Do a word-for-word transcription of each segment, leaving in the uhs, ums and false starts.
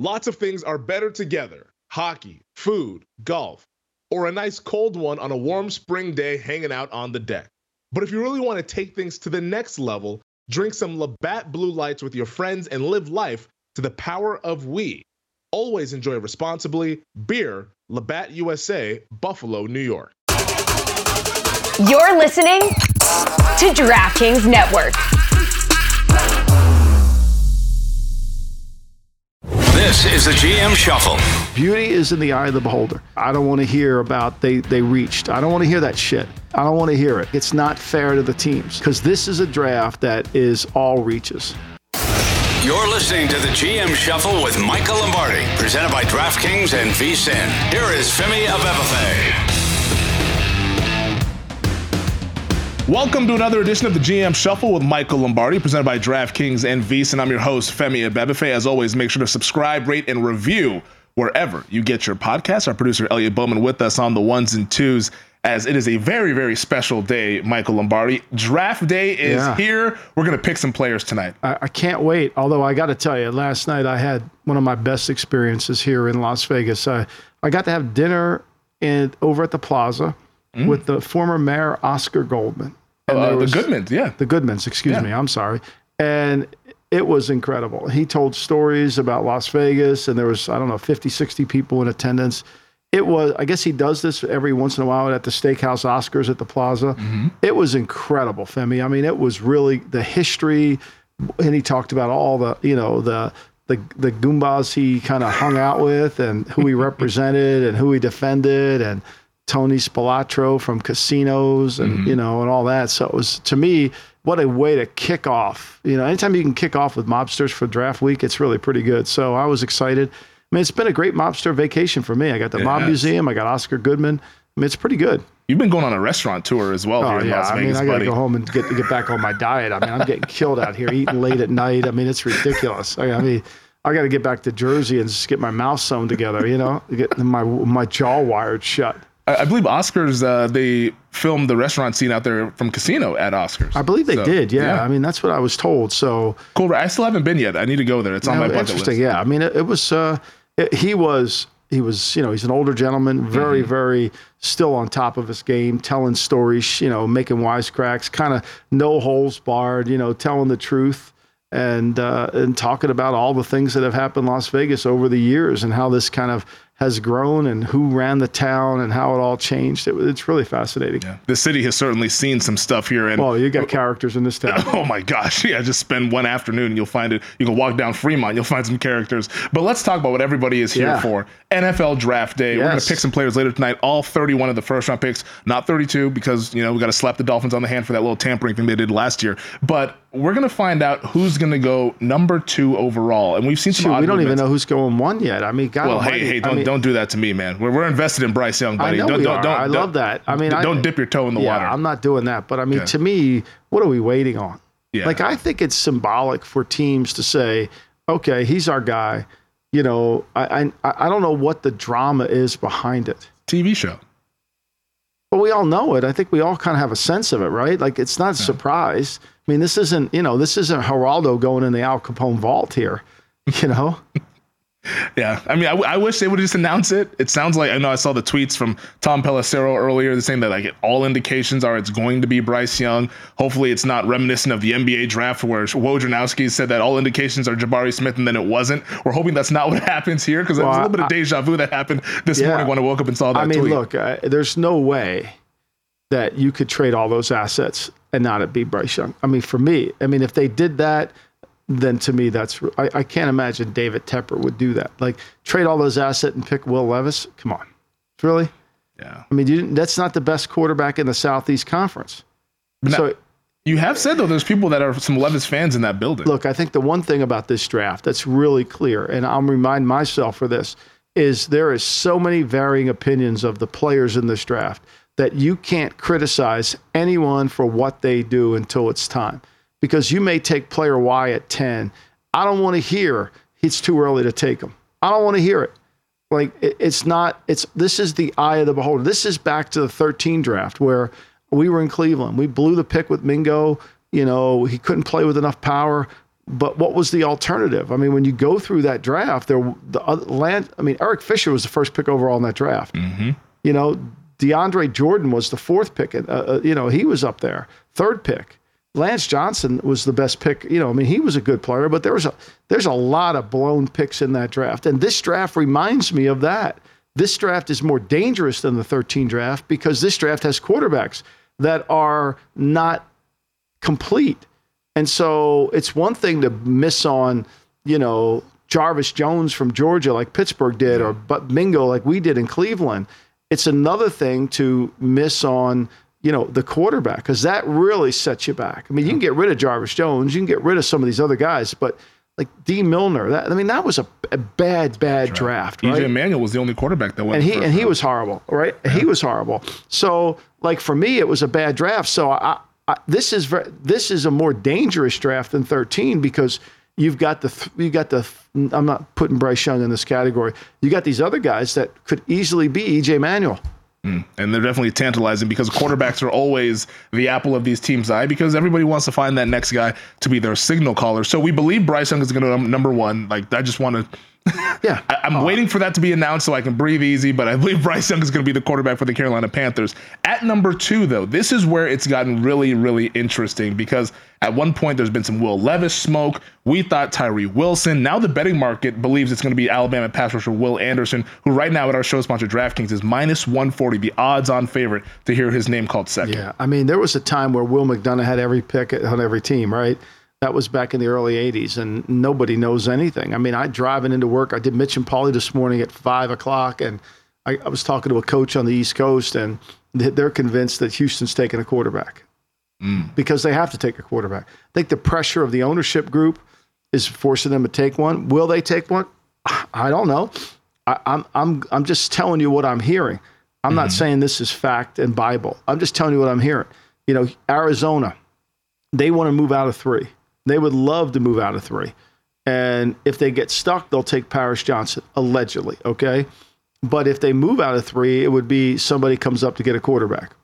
Lots of things are better together. Hockey, food, golf, or a nice cold one on a warm spring day hanging out on the deck. But if you really want to take things to the next level, drink some Labatt Blue Lights with your friends and live life to the power of we. Always enjoy responsibly. Beer, Labatt U S A, Buffalo, New York. You're listening to DraftKings Network. This is the G M Shuffle. Beauty is in the eye of the beholder. I don't want to hear about they, they reached. I don't want to hear that shit. I don't want to hear it. It's not fair to the teams because this is a draft that is all reaches. You're listening to the G M Shuffle with Michael Lombardi, presented by DraftKings and V S I N. Here is Femi Abebefe. Welcome to another edition of the G M Shuffle with Michael Lombardi, presented by DraftKings and V S I N. I'm your host, Femi Abebefe. As always, make sure to subscribe, rate, and review wherever you get your podcasts. Our producer, Elliot Bowman, with us on the ones and twos, as it is a very, very special day, Michael Lombardi. Draft day is yeah. here. We're going to pick some players tonight. I, I can't wait. Although I got to tell you, last night I had one of my best experiences here in Las Vegas. I, I got to have dinner in, over at the Plaza mm. with the former mayor, Oscar Goldman. And uh, was, the Goodmans, yeah. The Goodmans, excuse yeah. me. I'm sorry. And it was incredible. He told stories about Las Vegas, and there was, I don't know, fifty, sixty people in attendance. It was, I guess he does this every once in a while at the Steakhouse Oscars at the Plaza. Mm-hmm. It was incredible, Femi. I mean, it was really the history, and he talked about all the, you know, the the the Goombas he kind of hung out with and who he represented and who he defended, and Tony Spilatro from Casinos and, mm-hmm. you know, and all that. So it was, to me, what a way to kick off. You know, anytime you can kick off with mobsters for draft week, it's really pretty good. So I was excited. I mean, it's been a great mobster vacation for me. I got the it Mob has. Museum. I got Oscar Goodman. I mean, it's pretty good. You've been going on a restaurant tour as well oh, here in yeah. Las Vegas, I mean, I got to buddy. go home and get get back on my diet. I mean, I'm getting killed out here, eating late at night. I mean, it's ridiculous. I, I mean, I got to get back to Jersey and just get my mouth sewn together, you know, get my my jaw wired shut. I believe Oscars, uh, they filmed the restaurant scene out there from Casino at Oscars. I believe they so, did, yeah. yeah. I mean, that's what I was told. So cool. I still haven't been yet. I need to go there. It's on my bucket interesting. list. Yeah, I mean, it, it was. Uh, it, he was. He was. You know, he's an older gentleman, very, mm-hmm. very still on top of his game, telling stories. You know, making wisecracks, kind of no holes barred. You know, telling the truth and uh, and talking about all the things that have happened in Las Vegas over the years and how this kind of has grown and who ran the town and how it all changed. It, it's really fascinating. Yeah. The city has certainly seen some stuff here. And well, you got characters in this town. Oh my gosh. Yeah. Just spend one afternoon and you'll find it. You can walk down Fremont. You'll find some characters. But let's talk about what everybody is here yeah. for. N F L draft day. Yes. We're going to pick some players later tonight. All thirty-one of the first round picks, not thirty-two, because, you know, we got to slap the Dolphins on the hand for that little tampering thing they did last year. But we're going to find out who's going to go number two overall. And we've seen some Shoot, odd we don't movements. even know who's going one yet. I mean, God Well, almighty. hey, hey, don't I mean, don't do that to me, man. We're we're invested in Bryce Young, buddy. I know don't, we don't, are. don't, I don't, love that. I mean, don't I, dip your toe in the yeah, water. I'm not doing that. But I mean, Okay. to me, what are we waiting on? Yeah. Like, I think it's symbolic for teams to say, okay, he's our guy. You know, I I, I don't know what the drama is behind it. T V show. But we all know it. I think we all kind of have a sense of it, right? Like, it's not a surprise. I mean, this isn't, you know, this isn't Geraldo going in the Al Capone vault here, you know? Yeah, I mean, I, I wish they would just announce it. It sounds like, I know I saw the tweets from Tom Pelissero earlier saying that like all indications are it's going to be Bryce Young. Hopefully it's not reminiscent of the N B A draft where Wojnarowski said that all indications are Jabari Smith and then it wasn't. We're hoping that's not what happens here because well, there was a little bit of deja vu that happened this yeah. morning when I woke up and saw that I mean, tweet. look, uh, there's no way that you could trade all those assets and not it be Bryce Young. I mean, for me, I mean, if they did that, then to me, that's, I, I can't imagine David Tepper would do that. Like, trade all those assets and pick Will Levis? Come on. Really? Yeah. I mean, you, that's not the best quarterback in the Southeast Conference. Now, so you have said, though, there's people that are some Levis fans in that building. Look, I think the one thing about this draft that's really clear, and I'll remind myself for this, is there is so many varying opinions of the players in this draft that you can't criticize anyone for what they do until it's time. Because you may take player Y at ten. I don't want to hear it's too early to take him. I don't want to hear it. Like, it, it's not, it's, this is the eye of the beholder. This is back to the thirteen draft where we were in Cleveland. We blew the pick with Mingo. You know, he couldn't play with enough power. But what was the alternative? I mean, when you go through that draft, there the other land. I mean, Eric Fisher was the first pick overall in that draft. Mm-hmm. You know, DeAndre Jordan was the fourth pick. Uh, uh, you know, he was up there, third pick. Lance Johnson was the best pick. You know, I mean, he was a good player, but there was a there's a lot of blown picks in that draft, and this draft reminds me of that. This draft is more dangerous than the thirteen draft because this draft has quarterbacks that are not complete. And so it's one thing to miss on, you know, Jarvis Jones from Georgia like Pittsburgh did, or but Mingo like we did in Cleveland. It's another thing to miss on, you know, the quarterback, because that really sets you back. I mean, you can get rid of Jarvis Jones, you can get rid of some of these other guys, but like D. Milner, that I mean, that was a, a bad, bad Right. draft, right? E J Manuel was the only quarterback that went. and he first and he round. was horrible, right? He was horrible. So, like for me, it was a bad draft. So, I, I, this is ver- this is a more dangerous draft than thirteen because you've got the th- you got the. I'm not putting Bryce Young in this category. You got these other guys that could easily be E J Manuel. And they're definitely tantalizing because quarterbacks are always the apple of these teams' eye because everybody wants to find that next guy to be their signal caller. So we believe Bryce Young is going to go number one. Like, I just want to. Yeah. I, I'm waiting for that to be announced so I can breathe easy, but I believe Bryce Young is going to be the quarterback for the Carolina Panthers. At number two, though, this is where it's gotten really, really interesting because at one point there's been some Will Levis smoke. We thought Tyree Wilson. Now the betting market believes it's going to be Alabama pass rusher Will Anderson, who right now at our show sponsor DraftKings is minus one forty, the odds-on favorite to hear his name called second. Yeah. I mean, there was a time where Will McDonough had every pick on every team, right? That was back in the early eighties, and nobody knows anything. I mean, I driving into work. I did Mitch and Pauly this morning at five o'clock, and I, I was talking to a coach on the East Coast, and they're convinced that Houston's taking a quarterback mm. because they have to take a quarterback. I think the pressure of the ownership group is forcing them to take one. Will they take one? I don't know. I, I'm I'm I'm just telling you what I'm hearing. I'm mm-hmm. not saying this is fact and Bible. I'm just telling you what I'm hearing. You know, Arizona, they want to move out of three. They would love to move out of three. And if they get stuck, they'll take Paris Johnson, allegedly, okay? But if they move out of three, it would be somebody comes up to get a quarterback.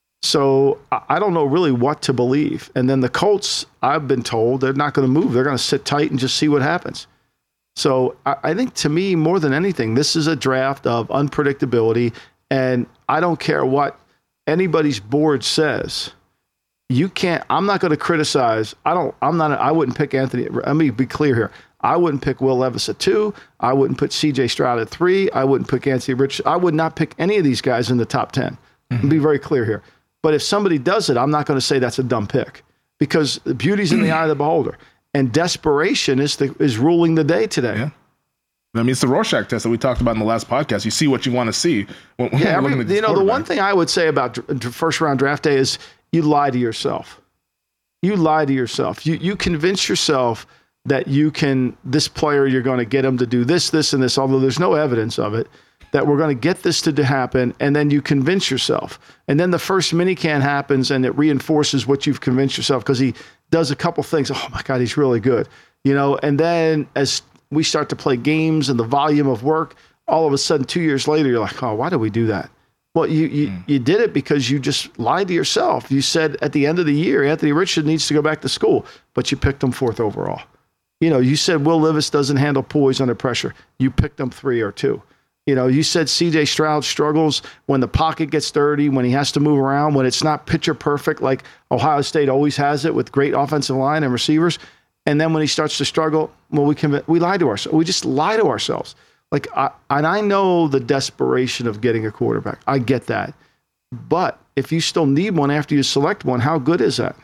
So I don't know really what to believe. And then the Colts, I've been told, they're not going to move. They're going to sit tight and just see what happens. So I think to me, more than anything, this is a draft of unpredictability. And I don't care what anybody's board says. You can't, I'm not going to criticize. I don't, I'm not, I wouldn't pick Anthony. Let me be clear here. I wouldn't pick Will Levis at two. I wouldn't put C J Stroud at three. I wouldn't pick Anthony Richardson. I would not pick any of these guys in the top ten. Mm-hmm. Be very clear here. But if somebody does it, I'm not going to say that's a dumb pick because the beauty's in the eye of the beholder. And desperation is the, is ruling the day today. Yeah. I mean, it's the Rorschach test that we talked about in the last podcast. You see what you want to see. When, yeah, when every, you know, the one thing I would say about dr- first round draft day is you lie to yourself. You lie to yourself. You you convince yourself that you can, this player, you're going to get him to do this, this, and this, although there's no evidence of it, that we're going to get this to happen, and then you convince yourself. And then the first minicamp happens, and it reinforces what you've convinced yourself because he does a couple things. Oh, my God, he's really good. You know, and then as we start to play games and the volume of work, all of a sudden, two years later, you're like, oh, why did we do that? Well, you you, mm. you did it because you just lied to yourself. You said at the end of the year, Anthony Richardson needs to go back to school, but you picked him fourth overall. You know, you said Will Levis doesn't handle poise under pressure. You picked him three or two. You know, you said C J Stroud struggles when the pocket gets dirty, when he has to move around, when it's not picture perfect like Ohio State always has it with great offensive line and receivers. And then when he starts to struggle, well, we can we lie to ourselves. We just lie to ourselves. Like, I, and I know the desperation of getting a quarterback. I get that. But if you still need one after you select one, how good is that?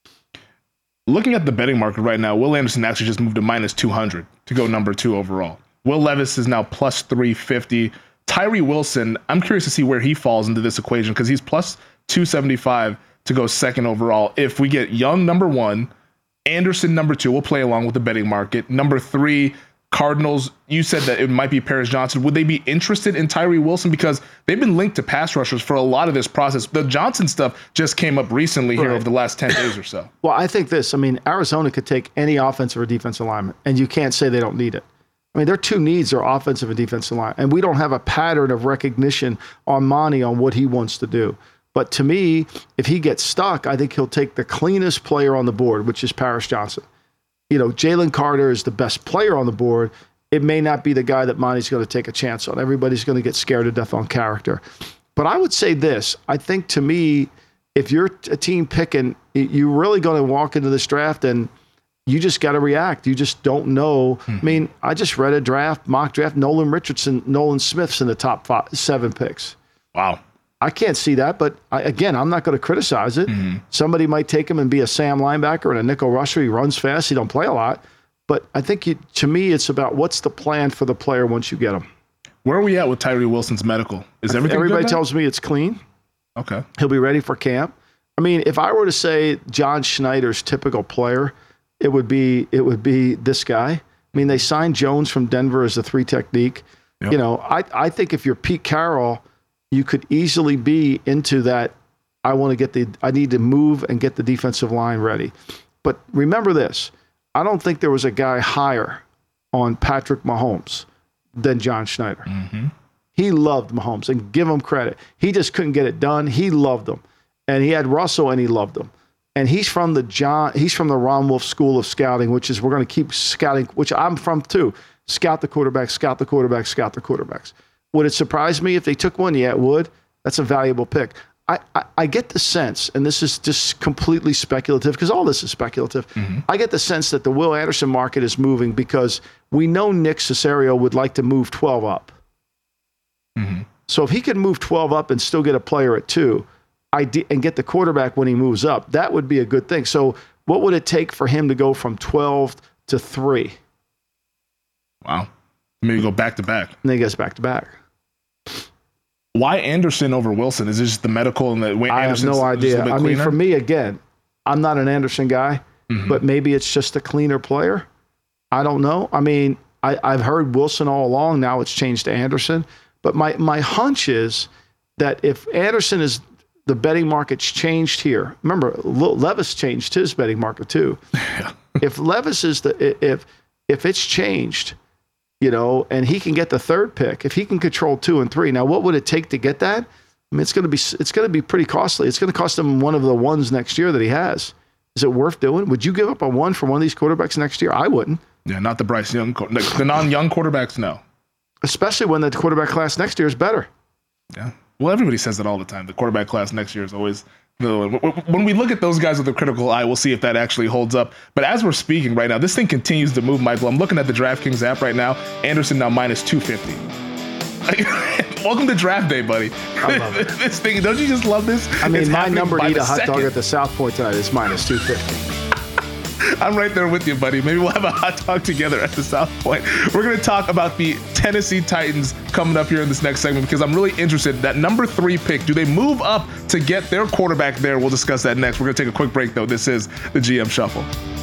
Looking at the betting market right now, Will Anderson actually just moved to minus two hundred to go number two overall. Will Levis is now plus three fifty. Tyree Wilson, I'm curious to see where he falls into this equation because he's plus two seventy-five to go second overall. If we get Young number one, Anderson number two, we'll play along with the betting market. Number three, Cardinals, you said that it might be Paris Johnson. Would they be interested in Tyree Wilson? Because they've been linked to pass rushers for a lot of this process. The Johnson stuff just came up recently here right. over the last ten days or so. Well, I think this. I mean, Arizona could take any offensive or defensive lineman, and you can't say they don't need it. I mean, their two needs are offensive and defensive line, and we don't have a pattern of recognition on Monty on what he wants to do. But to me, if he gets stuck, I think he'll take the cleanest player on the board, which is Paris Johnson. you know, Jalen Carter is the best player on the board. It may not be the guy that Monty's going to take a chance on. Everybody's going to get scared to death on character. But I would say this. I think to me, if you're a team picking, you're really going to walk into this draft and you just got to react. You just don't know. Mm-hmm. I mean, I just read a draft, mock draft. Nolan Richardson, Nolan Smith's in the top five, seven picks. Wow. I can't see that. But I, again, I'm not going to criticize it. Mm-hmm. Somebody might take him and be a Sam linebacker and a nickel rusher. He runs fast. He don't play a lot. But I think you, to me, it's about what's the plan for the player once you get him. Where are we at with Tyree Wilson's medical? Is everything Everybody good now? tells me it's clean. Okay. He'll be ready for camp. I mean, if I were to say John Schneider's typical player, it would be it would be this guy. I mean, they signed Jones from Denver as a three technique. Yep. You know, I, I think if you're Pete Carroll, you could easily be into that. I want to get the I need to move and get the defensive line ready. But remember this, I don't think there was a guy higher on Patrick Mahomes than John Schneider. Mm-hmm. He loved Mahomes, and give him credit. He just couldn't get it done. He loved him. And he had Russell, and he loved him. And he's from the John. He's from the Ron Wolf School of Scouting, which is we're going to keep scouting, which I'm from too. Scout the quarterback, scout the quarterback, scout the quarterbacks. Would it surprise me if they took one? Yeah, it would. That's a valuable pick. I, I, I get the sense, and this is just completely speculative because all this is speculative. Mm-hmm. I get the sense that the Will Anderson market is moving because we know Nick Caserio would like to move twelve up. Mm-hmm. So if he could move twelve up and still get a player at two, and get the quarterback when he moves up, that would be a good thing. So what would it take for him to go from twelve to three? Wow. Maybe go back to back. And then he goes back to back. Why Anderson over Wilson? Is it just the medical and the way I Anderson's have no idea. I mean, cleaner? for me, again, I'm not an Anderson guy, mm-hmm. but maybe it's just a cleaner player. I don't know. I mean, I, I've heard Wilson all along. Now it's changed to Anderson. But my, my hunch is that if Anderson is the betting market's changed here. Remember, Levis changed his betting market too. Yeah. If Levis is the if if it's changed, you know, and he can get the third pick, if he can control two and three. Now, what would it take to get that? I mean, it's going to be it's going to be pretty costly. It's going to cost him one of the ones next year that he has. Is it worth doing? Would you give up a one for one of these quarterbacks next year? I wouldn't. Yeah, not the Bryce Young, the non-young quarterbacks. No, especially when the quarterback class next year is better. Yeah. Well, everybody says that all the time. The quarterback class next year is always the when we look at those guys with a critical eye, we'll see if that actually holds up. But as we're speaking right now, this thing continues to move, Michael. I'm looking at the DraftKings app right now. Anderson now minus two fifty. Welcome to draft day, buddy. I love it. This thing, don't you just love this? I mean, it's my number to eat a hot second. dog at the South Point tonight is minus two fifty. I'm right there with you, buddy. Maybe we'll have a hot dog together at the South Point. We're going to talk about the Tennessee Titans coming up here in this next segment because I'm really interested. That number three pick, do they move up to get their quarterback there? We'll discuss that next. We're going to take a quick break, though. This is the G M Shuffle.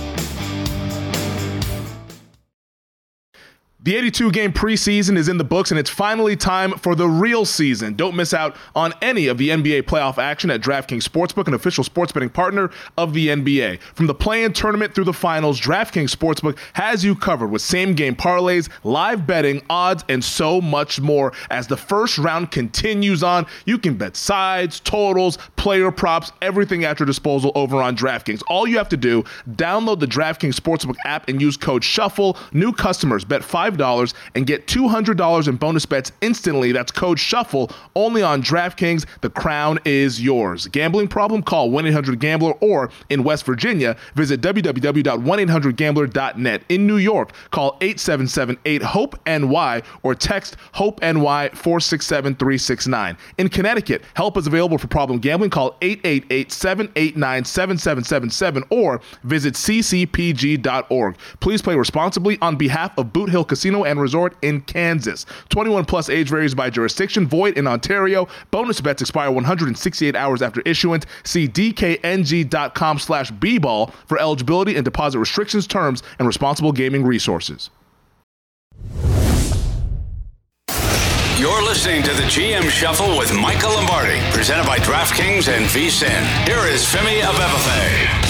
The eighty-two game preseason is in the books, and it's finally time for the real season. Don't miss out on any of the N B A playoff action at DraftKings Sportsbook, an official sports betting partner of the N B A. From the play-in tournament through the finals, DraftKings Sportsbook has you covered with same-game parlays, live betting, odds, and so much more. As the first round continues on, you can bet sides, totals, player props, everything at your disposal over on DraftKings. All you have to do, download the DraftKings Sportsbook app and use code SHUFFLE. New customers bet five dollars and get two hundred dollars in bonus bets instantly. That's code SHUFFLE only on DraftKings. The crown is yours. Gambling problem? Call one eight hundred gambler or in West Virginia, visit w w w dot one eight hundred gambler dot net. In New York, call eight seven seven eight hope N Y or text HOPE-NY four six seven three six nine. In Connecticut, help is available for problem gambling. Call eight eight eight seven eight nine seven seven seven seven or visit c c p g dot org. Please play responsibly on behalf of Boot Hill Casino and Resort in Kansas. twenty-one plus age varies by jurisdiction. Void in Ontario. Bonus bets expire one hundred sixty-eight hours after issuance. See d k n g dot com slash b ball for eligibility and deposit restrictions, terms, and responsible gaming resources. You're listening to the G M Shuffle with Michael Lombardi, presented by DraftKings and V S I N. Here is Femi Abebefe.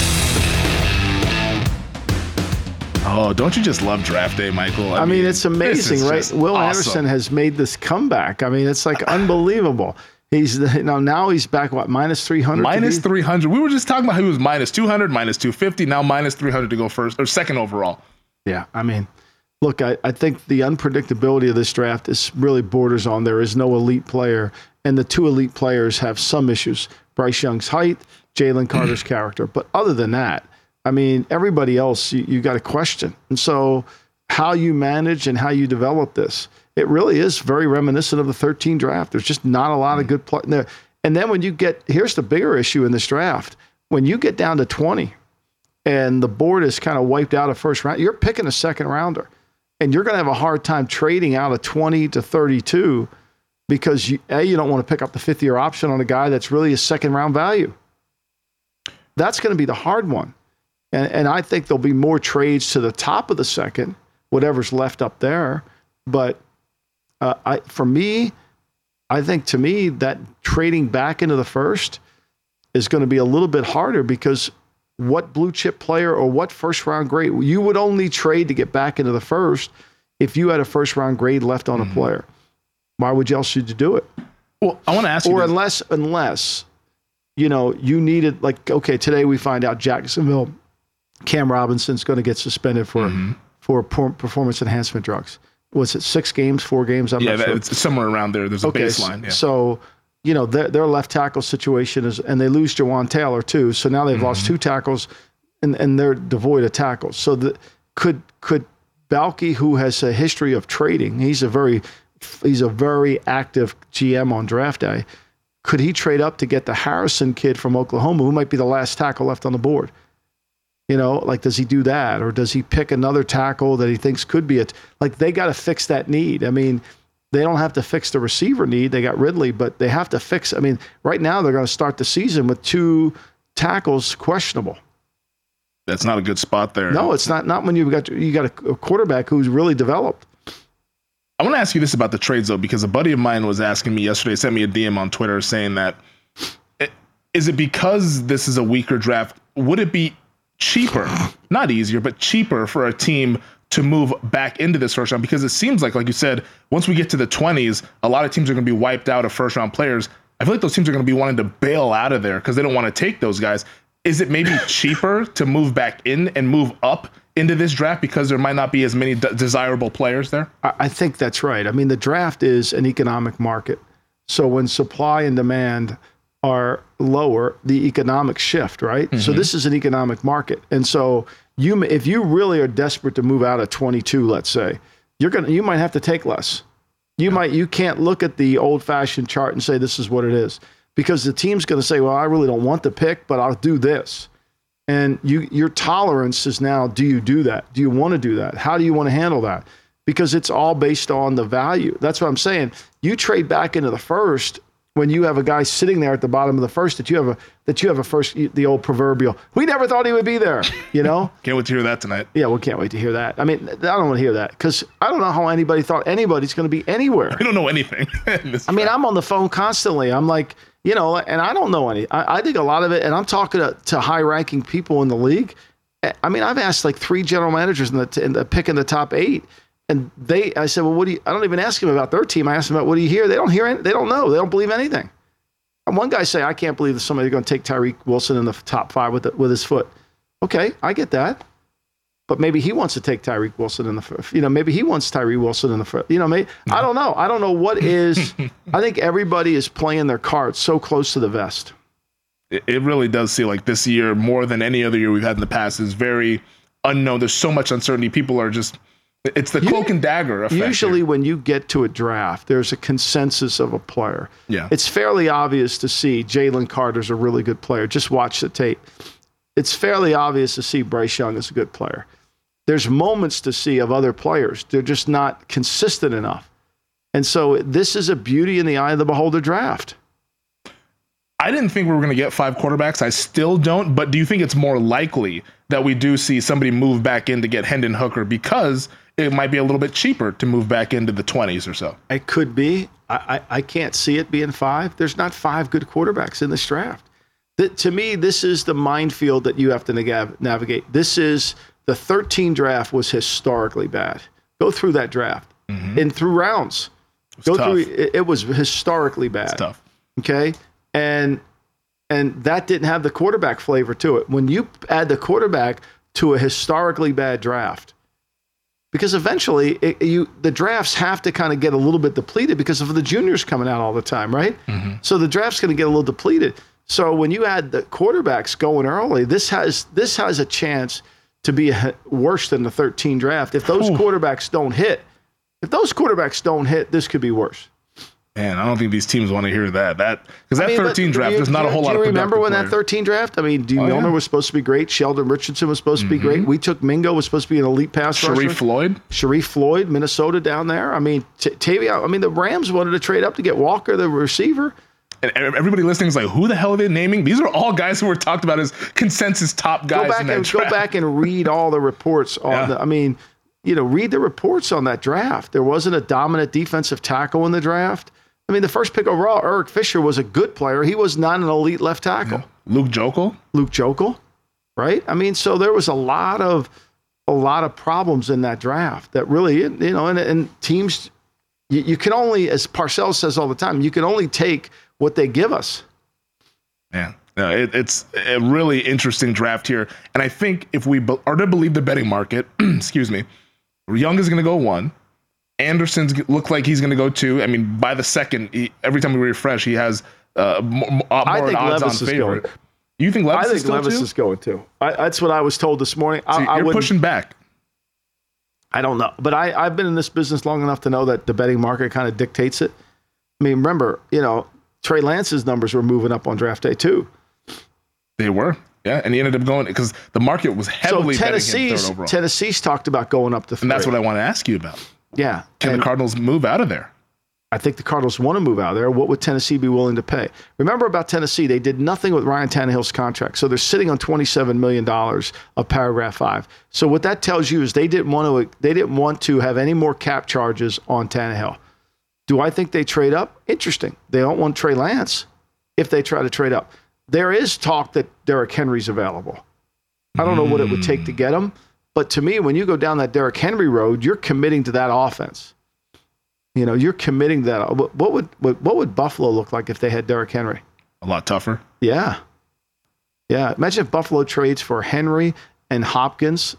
Oh, don't you just love draft day, Michael? I, I mean, mean, it's amazing, right? Will awesome. Anderson has made this comeback. I mean, it's like unbelievable. He's the, now now he's back what minus three hundred. Minus three hundred. We were just talking about how he was minus two hundred, minus two fifty. Now minus three hundred to go first or second overall. Yeah, I mean, look, I, I think the unpredictability of this draft is really borders on there is no elite player, and the two elite players have some issues: Bryce Young's height, Jalen Carter's character. But other than that, I mean, everybody else you, you got a question. And so, how you manage and how you develop this. It really is very reminiscent of the thirteen draft. There's just not a lot of good play there. And then when you get, here's the bigger issue in this draft. When you get down to twenty and the board is kind of wiped out of first round, you're picking a second rounder. And you're going to have a hard time trading out of twenty to thirty-two because, you, A, you don't want to pick up the fifth-year option on a guy that's really a second-round value. That's going to be the hard one. And, and I think there'll be more trades to the top of the second, whatever's left up there. But Uh, I, for me, I think to me that trading back into the first is going to be a little bit harder because what blue chip player or what first round grade, you would only trade to get back into the first if you had a first round grade left on mm-hmm. a player. Why would you else should you do it? Well, I want to ask you. Or this. unless, unless, you know, you needed like, okay, today we find out Jacksonville, Cam Robinson's going to get suspended for, mm-hmm. for performance enhancement drugs. Was it six games, four games? I'm yeah, not sure. It's somewhere around there. There's a okay, baseline. Yeah. So, you know, their, their left tackle situation is, and they lose Jawan Taylor too. So now they've mm-hmm. lost two tackles, and, and they're devoid of tackles. So the, could could Balke, who has a history of trading, he's a very he's a very active G M on draft day. Could he trade up to get the Harrison kid from Oklahoma, who might be the last tackle left on the board? You know, like, does he do that? Or does he pick another tackle that he thinks could be it? Like, they got to fix that need. I mean, they don't have to fix the receiver need. They got Ridley, but they have to fix. I mean, right now they're going to start the season with two tackles questionable. That's not a good spot there. No, it's not. Not when you've got you got a, a quarterback who's really developed. I want to ask you this about the trades, though, because a buddy of mine was asking me yesterday, sent me a D M on Twitter saying that, is it because this is a weaker draft? Would it be cheaper, not easier, but cheaper for a team to move back into this first round? Because it seems like, like you said, once we get to the twenties, a lot of teams are going to be wiped out of first round players. I feel like those teams are going to be wanting to bail out of there because they don't want to take those guys. Is it maybe cheaper to move back in and move up into this draft because there might not be as many d- desirable players there? I think that's right. I mean, the draft is an economic market. So when supply and demand are lower, the economics shift, right? Mm-hmm. So this is an economic market. And so you, if you really are desperate to move out of twenty-two, let's say, you're going to, you might have to take less. You might, you can't look at the old fashioned chart and say, this is what it is, because the team's going to say, well, I really don't want the pick, but I'll do this. And you, your tolerance is now, do you do that? Do you want to do that? How do you want to handle that? Because it's all based on the value. That's what I'm saying. You trade back into the first when you have a guy sitting there at the bottom of the first that you have a that you have a first, the old proverbial, we never thought he would be there, you know? Can't wait to hear that tonight. Yeah, we can't wait to hear that. I mean, I don't want to hear that because I don't know how anybody thought anybody's going to be anywhere. I don't know anything. I mean, I'm on the phone constantly. I'm like, you know, and I don't know any. I, I think a lot of it, and I'm talking to, to high-ranking people in the league. I mean, I've asked like three general managers in the, in the pick in the top eight. And they, I said, well, what do you, I don't even ask them about their team. I ask them about, what do you hear? They don't hear any, they don't know. They don't believe anything. And one guy say, I can't believe that somebody's going to take Tyreek Wilson in the top five with the, with his foot. Okay, I get that. But maybe he wants to take Tyreek Wilson in the first. You know, maybe he wants Tyreek Wilson in the first. You know, maybe, I don't know. I don't know what is. I think everybody is playing their cards so close to the vest. It, it really does feel like this year, more than any other year we've had in the past, is very unknown. There's so much uncertainty. People are just, it's the cloak and dagger effect. Usually here. When you get to a draft, there's a consensus of a player. Yeah. It's fairly obvious to see Jalen Carter's a really good player. Just watch the tape. It's fairly obvious to see Bryce Young is a good player. There's moments to see of other players. They're just not consistent enough. And so this is a beauty in the eye of the beholder draft. I didn't think we were going to get five quarterbacks. I still don't. But do you think it's more likely that we do see somebody move back in to get Hendon Hooker because it might be a little bit cheaper to move back into the twenties or so? It could be. I, I, I can't see it being five. There's not five good quarterbacks in this draft. The, to me, this is the minefield that you have to nav- navigate. This is the thirteen draft was historically bad. Go through that draft mm-hmm. and through rounds. Go tough. through. It, it was historically bad. It's tough. Okay. And and that didn't have the quarterback flavor to it. When you add the quarterback to a historically bad draft, because eventually it, you the drafts have to kind of get a little bit depleted because of the juniors coming out all the time, right? Mm-hmm. So the draft's going to get a little depleted. So when you add the quarterbacks going early, this has this has a chance to be a, worse than the thirteen draft. If those Ooh. quarterbacks don't hit, if those quarterbacks don't hit, this could be worse. Man, I don't think these teams want to hear that. That because that I mean, thirteen draft, you, there's not you, a whole do lot you of. Remember when players. that thirteen draft? I mean, Dee oh, Milner yeah. was supposed to be great. Sheldon Richardson was supposed to be mm-hmm. great. We took Mingo, was supposed to be an elite pass rusher. Sharif Floyd, Sharif Floyd, Minnesota down there. I mean, T- Tavia. I mean, the Rams wanted to trade up to get Walker, the receiver. And everybody listening is like, who the hell are they naming? These are all guys who were talked about as consensus top guys. Go back in that and draft. go back and read all the reports on yeah. the. I mean, you know, read the reports on that draft. There wasn't a dominant defensive tackle in the draft. I mean, the first pick overall, Eric Fisher was a good player. He was not an elite left tackle. Yeah. Luke Jokel. Luke Jokel, right? I mean, so there was a lot of a lot of problems in that draft that really, you know, and, and teams, you, you can only, as Parcells says all the time, you can only take what they give us. Yeah, no, it, it's a really interesting draft here. And I think if we be, are to believe the betting market, excuse me, Young is going to go one. Anderson's look like he's going to go two. I mean, by the second, he, every time we refresh, he has uh, more, more I think odds Levis on is favorite. Going. You think Levis I think is still Levis too? is going too. I, that's what I was told this morning. So I, you're I pushing back. I don't know, but I, I've been in this business long enough to know that the betting market kind of dictates it. I mean, remember, you know, Trey Lance's numbers were moving up on draft day too. They were, yeah, and he ended up going because the market was heavily so Tennessee's, betting him third overall. Tennessee's talked about going up to three. And that's what I want to ask you about. Yeah. Can and the Cardinals move out of there? I think the Cardinals want to move out of there. What would Tennessee be willing to pay? Remember about Tennessee, they did nothing with Ryan Tannehill's contract. So they're sitting on twenty-seven million dollars of paragraph five. So what that tells you is they didn't want to they didn't want to have any more cap charges on Tannehill. Do I think they trade up? Interesting. They don't want Trey Lance if they try to trade up. There is talk that Derrick Henry's available. I don't know what it would take to get him. But to me, when you go down that Derrick Henry road, you're committing to that offense. You know, you're committing to that. What would what, what would Buffalo look like if they had Derrick Henry? A lot tougher. Yeah. Yeah. Imagine if Buffalo trades for Henry and Hopkins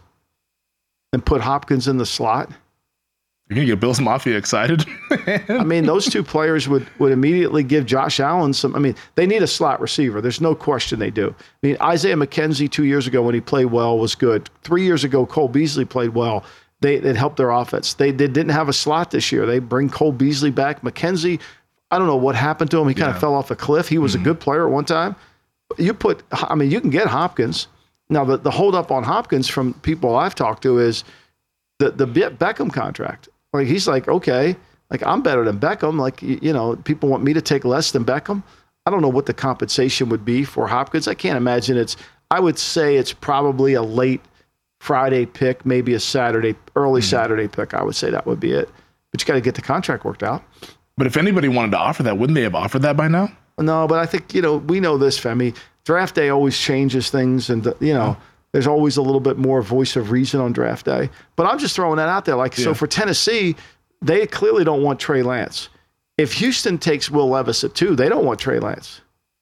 and put Hopkins in the slot. You're going to get Bills Mafia excited. I mean, those two players would, would immediately give Josh Allen some. I mean, they need a slot receiver. There's no question they do. I mean, Isaiah McKenzie two years ago when he played well was good. Three years ago, Cole Beasley played well. They It helped their offense. They, they didn't have a slot this year. They bring Cole Beasley back. McKenzie, I don't know what happened to him. He kind yeah. of fell off a cliff. He was mm-hmm. a good player at one time. You put, I mean, you can get Hopkins. Now, the, the holdup on Hopkins from people I've talked to is the, the Beckham contract. Like, he's like, okay, like, I'm better than Beckham. Like, you, you know, people want me to take less than Beckham. I don't know what the compensation would be for Hopkins. I can't imagine it's, I would say it's probably a late Friday pick, maybe a Saturday, early mm-hmm. Saturday pick. I would say that would be it. But you got to get the contract worked out. But if anybody wanted to offer that, wouldn't they have offered that by now? No, but I think, you know, we know this, Femi. Draft day always changes things, and, you know, oh. there's always a little bit more voice of reason on draft day. But I'm just throwing that out there. Like, yeah. so for Tennessee, they clearly don't want Trey Lance. If Houston takes Will Levis at two, they don't want Trey Lance.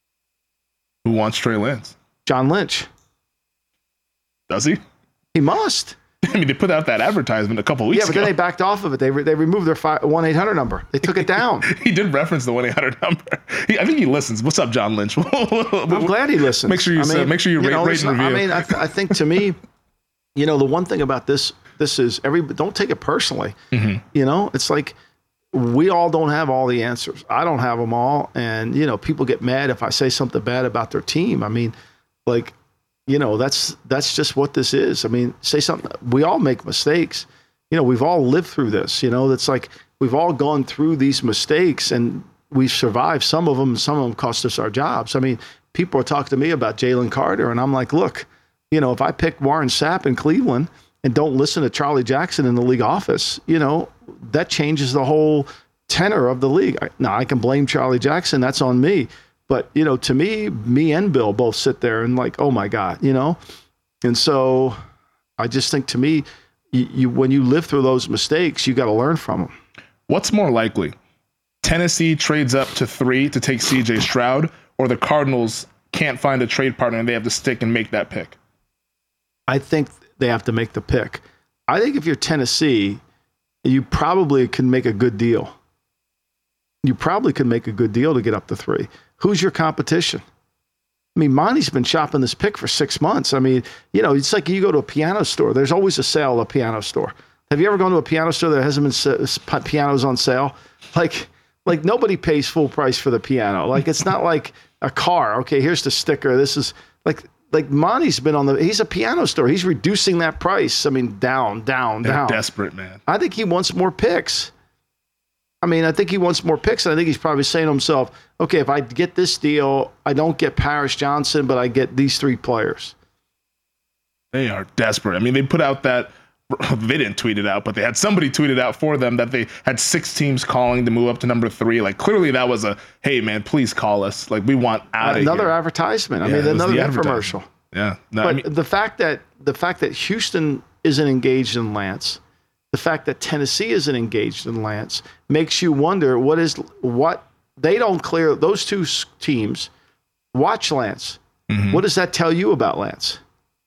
Who wants Trey Lance? John Lynch. Does he? He must. I mean, they put out that advertisement a couple weeks ago. Yeah, but ago. then they backed off of it. They re- they removed their one eight hundred number. They took it down. He did reference the one eight hundred number. He, I think he listens. What's up, John Lynch? I'm glad he listens. Make sure you, I mean, make sure you, you rate, know, rate and review. I mean, I, th- I think to me, you know, the one thing about this, this is every don't take it personally. Mm-hmm. You know, it's like we all don't have all the answers. I don't have them all, and you know, people get mad if I say something bad about their team. I mean, like. You know, that's that's just what this is. I mean, say something. We all make mistakes. You know, we've all lived through this. You know, it's like we've all gone through these mistakes and we've survived some of them. Some of them cost us our jobs. I mean, people are talking to me about Jalen Carter, and I'm like, look, you know, if I pick Warren Sapp in Cleveland and don't listen to Charlie Jackson in the league office, you know, that changes the whole tenor of the league. Now, I can blame Charlie Jackson. That's on me. But, you know, to me, me and Bill both sit there and like, oh, my God, you know. And so I just think to me, you, you when you live through those mistakes, you got to learn from them. What's more likely, Tennessee trades up to three to take C J Stroud, or the Cardinals can't find a trade partner and they have to stick and make that pick? I think they have to make the pick. I think if you're Tennessee, you probably can make a good deal. You probably could make a good deal to get up to three. Who's your competition? I mean, Monty's been shopping this pick for six months. I mean, you know, it's like you go to a piano store. There's always a sale at a piano store. Have you ever gone to a piano store that hasn't been pianos on sale? Like, like nobody pays full price for the piano. Like, it's not like a car. Okay, here's the sticker. This is like, like Monty's been on the, he's a piano store. He's reducing that price. I mean, down, down, They're down. Desperate, man. I think he wants more picks. I mean, I think he wants more picks. And I think he's probably saying to himself, okay, if I get this deal, I don't get Paris Johnson, but I get these three players. They are desperate. I mean, they put out that, they didn't tweet it out, but they had somebody tweet it out for them that they had six teams calling to move up to number three. Like, clearly that was a, hey, man, please call us. Like, we want out of here. Another advertisement. I Yeah, mean, it was another the infomercial. Yeah. No, But I mean, the fact that the fact that Houston isn't engaged in Lance, the fact that Tennessee isn't engaged in Lance, makes you wonder what is what they don't clear those two s- teams. Watch Lance. Mm-hmm. What does that tell you about Lance?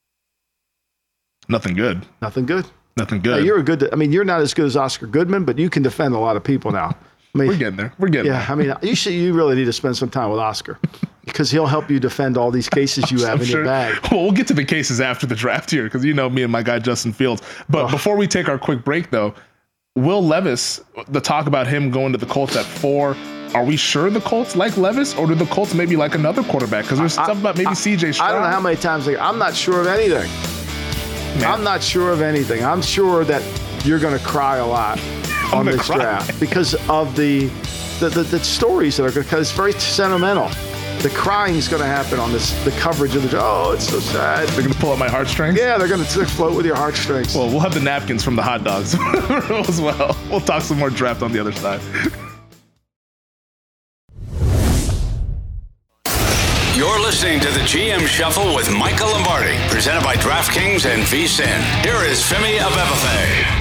nothing good. Nothing good. Nothing Now, good. you're a good. I mean, you're not as good as Oscar Goodman, but you can defend a lot of people now. I mean, We're getting there. We're getting yeah. I mean, you should. You really need to spend some time with Oscar because he'll help you defend all these cases you have I'm in sure. your bag. Well, we'll get to the cases after the draft here because you know me and my guy Justin Fields. But Oh. before we take our quick break, though, Will Levis, the talk about him going to the Colts at four, are we sure the Colts like Levis, or do the Colts maybe like another quarterback? Because there's stuff about maybe C J Stroud. I don't know how many times. Like, I'm not sure of anything. Man. I'm not sure of anything. I'm sure that you're going to cry a lot on gonna this cry. draft because of the the, the, the stories that are going to. Because it's very sentimental. The crying is going to happen on this. The coverage of the draft. Oh, it's so sad. They're going to pull at my heartstrings? Yeah, they're going to float with your heartstrings. Well, we'll have the napkins from the hot dogs as well. We'll talk some more draft on the other side. You're listening to the G M Shuffle with Michael Lombardi, presented by DraftKings and VSiN. Here is Femi Abebefe.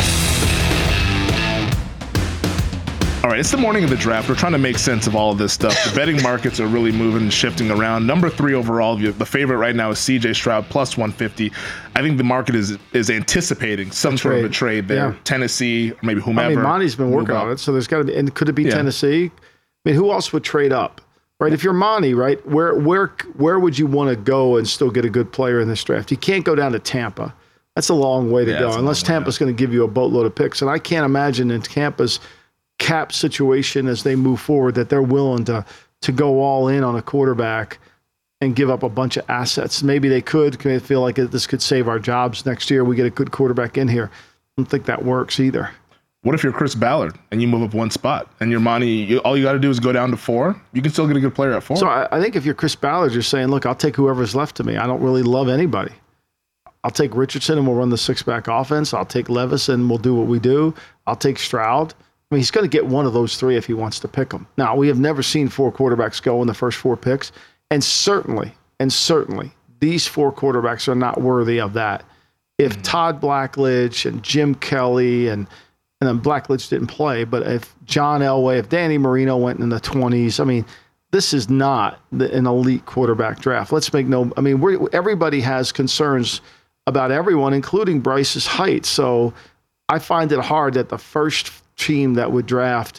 All right, it's the morning of the draft. We're trying to make sense of all of this stuff. The betting markets are really moving and shifting around. Number three overall, the favorite right now is C J Stroud, plus one fifty. I think the market is is anticipating some sort of a trade there. Yeah. Tennessee, or maybe whomever. I mean, Monty's been working move on up. it, so there's got to be. And could it be Yeah. Tennessee? I mean, who else would trade up? Right, if you're Monty, right, where where where would you want to go and still get a good player in this draft? You can't go down to Tampa. That's a long way to Yeah, go, that's a unless long way, Tampa's going to give you a boatload of picks. And I can't imagine in Tampa's cap situation as they move forward that they're willing to to go all in on a quarterback and give up a bunch of assets. Maybe they could. They feel like this could save our jobs next year. We get a good quarterback in here. I don't think that works either. What if you're Chris Ballard and you move up one spot and your Monty, you, all you got to do is go down to four? You can still get a good player at four. So I, I think if you're Chris Ballard, you're saying, look, I'll take whoever's left to me. I don't really love anybody. I'll take Richardson and we'll run the six-back offense. I'll take Levis and we'll do what we do. I'll take Stroud. I mean, he's going to get one of those three if he wants to pick them. Now, we have never seen four quarterbacks go in the first four picks. And certainly, and certainly, these four quarterbacks are not worthy of that. If mm-hmm. Todd Blackledge and Jim Kelly and and then Blackledge didn't play, but if John Elway, if Danny Marino went in the twenties, I mean, this is not the, an elite quarterback draft. Let's make no, I mean, we're, everybody has concerns about everyone, including Bryce's height. So I find it hard that the first team that would draft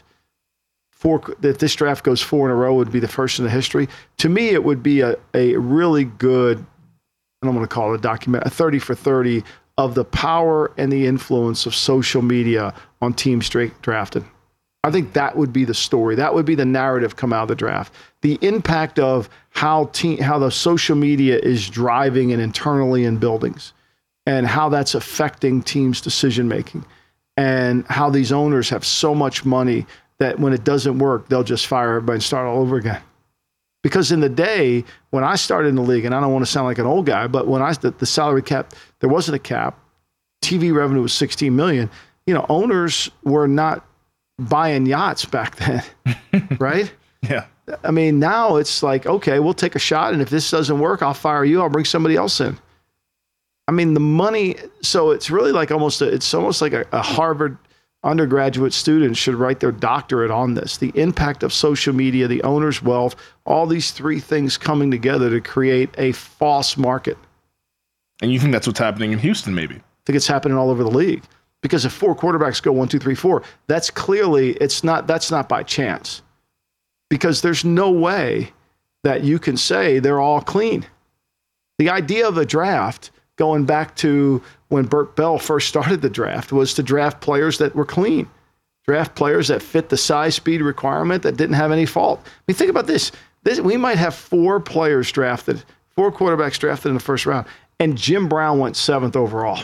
four, that this draft goes four in a row would be the first in the history. To me, it would be a, a really good, I don't want to call it a document, a thirty for thirty of the power and the influence of social media on teams straight drafted. I think that would be the story. That would be the narrative come out of the draft. The impact of how team, how the social media is driving and internally in buildings and how that's affecting teams' decision-making and how these owners have so much money that when it doesn't work, they'll just fire everybody and start all over again. Because in the day, when I started in the league, and I don't want to sound like an old guy, but when I, the, the salary cap, there wasn't a cap. T V revenue was sixteen million. You know, owners were not buying yachts back then, right? Yeah. I mean, now it's like, okay, we'll take a shot. And if this doesn't work, I'll fire you. I'll bring somebody else in. I mean, the money. So it's really like almost, a, it's almost like a, a Harvard, undergraduate students should write their doctorate on this. The impact of social media, the owner's wealth, all these three things coming together to create a false market. And you think that's what's happening in Houston, maybe? I think it's happening all over the league. Because if four quarterbacks go one, two, three, four, that's clearly, it's not, that's not by chance. Because there's no way that you can say they're all clean. The idea of a draft, going back to when Burt Bell first started the draft, was to draft players that were clean. Draft players that fit the size, speed requirement, that didn't have any fault. I mean, think about this. this we might have four players drafted, four quarterbacks drafted in the first round, and Jim Brown went seventh overall.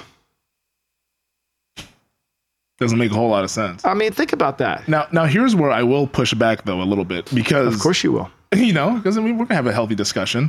Doesn't make a whole lot of sense. I mean, think about that. Now, now here's where I will push back, though, a little bit. Because, of course you will. You know, because I mean, we're going to have a healthy discussion.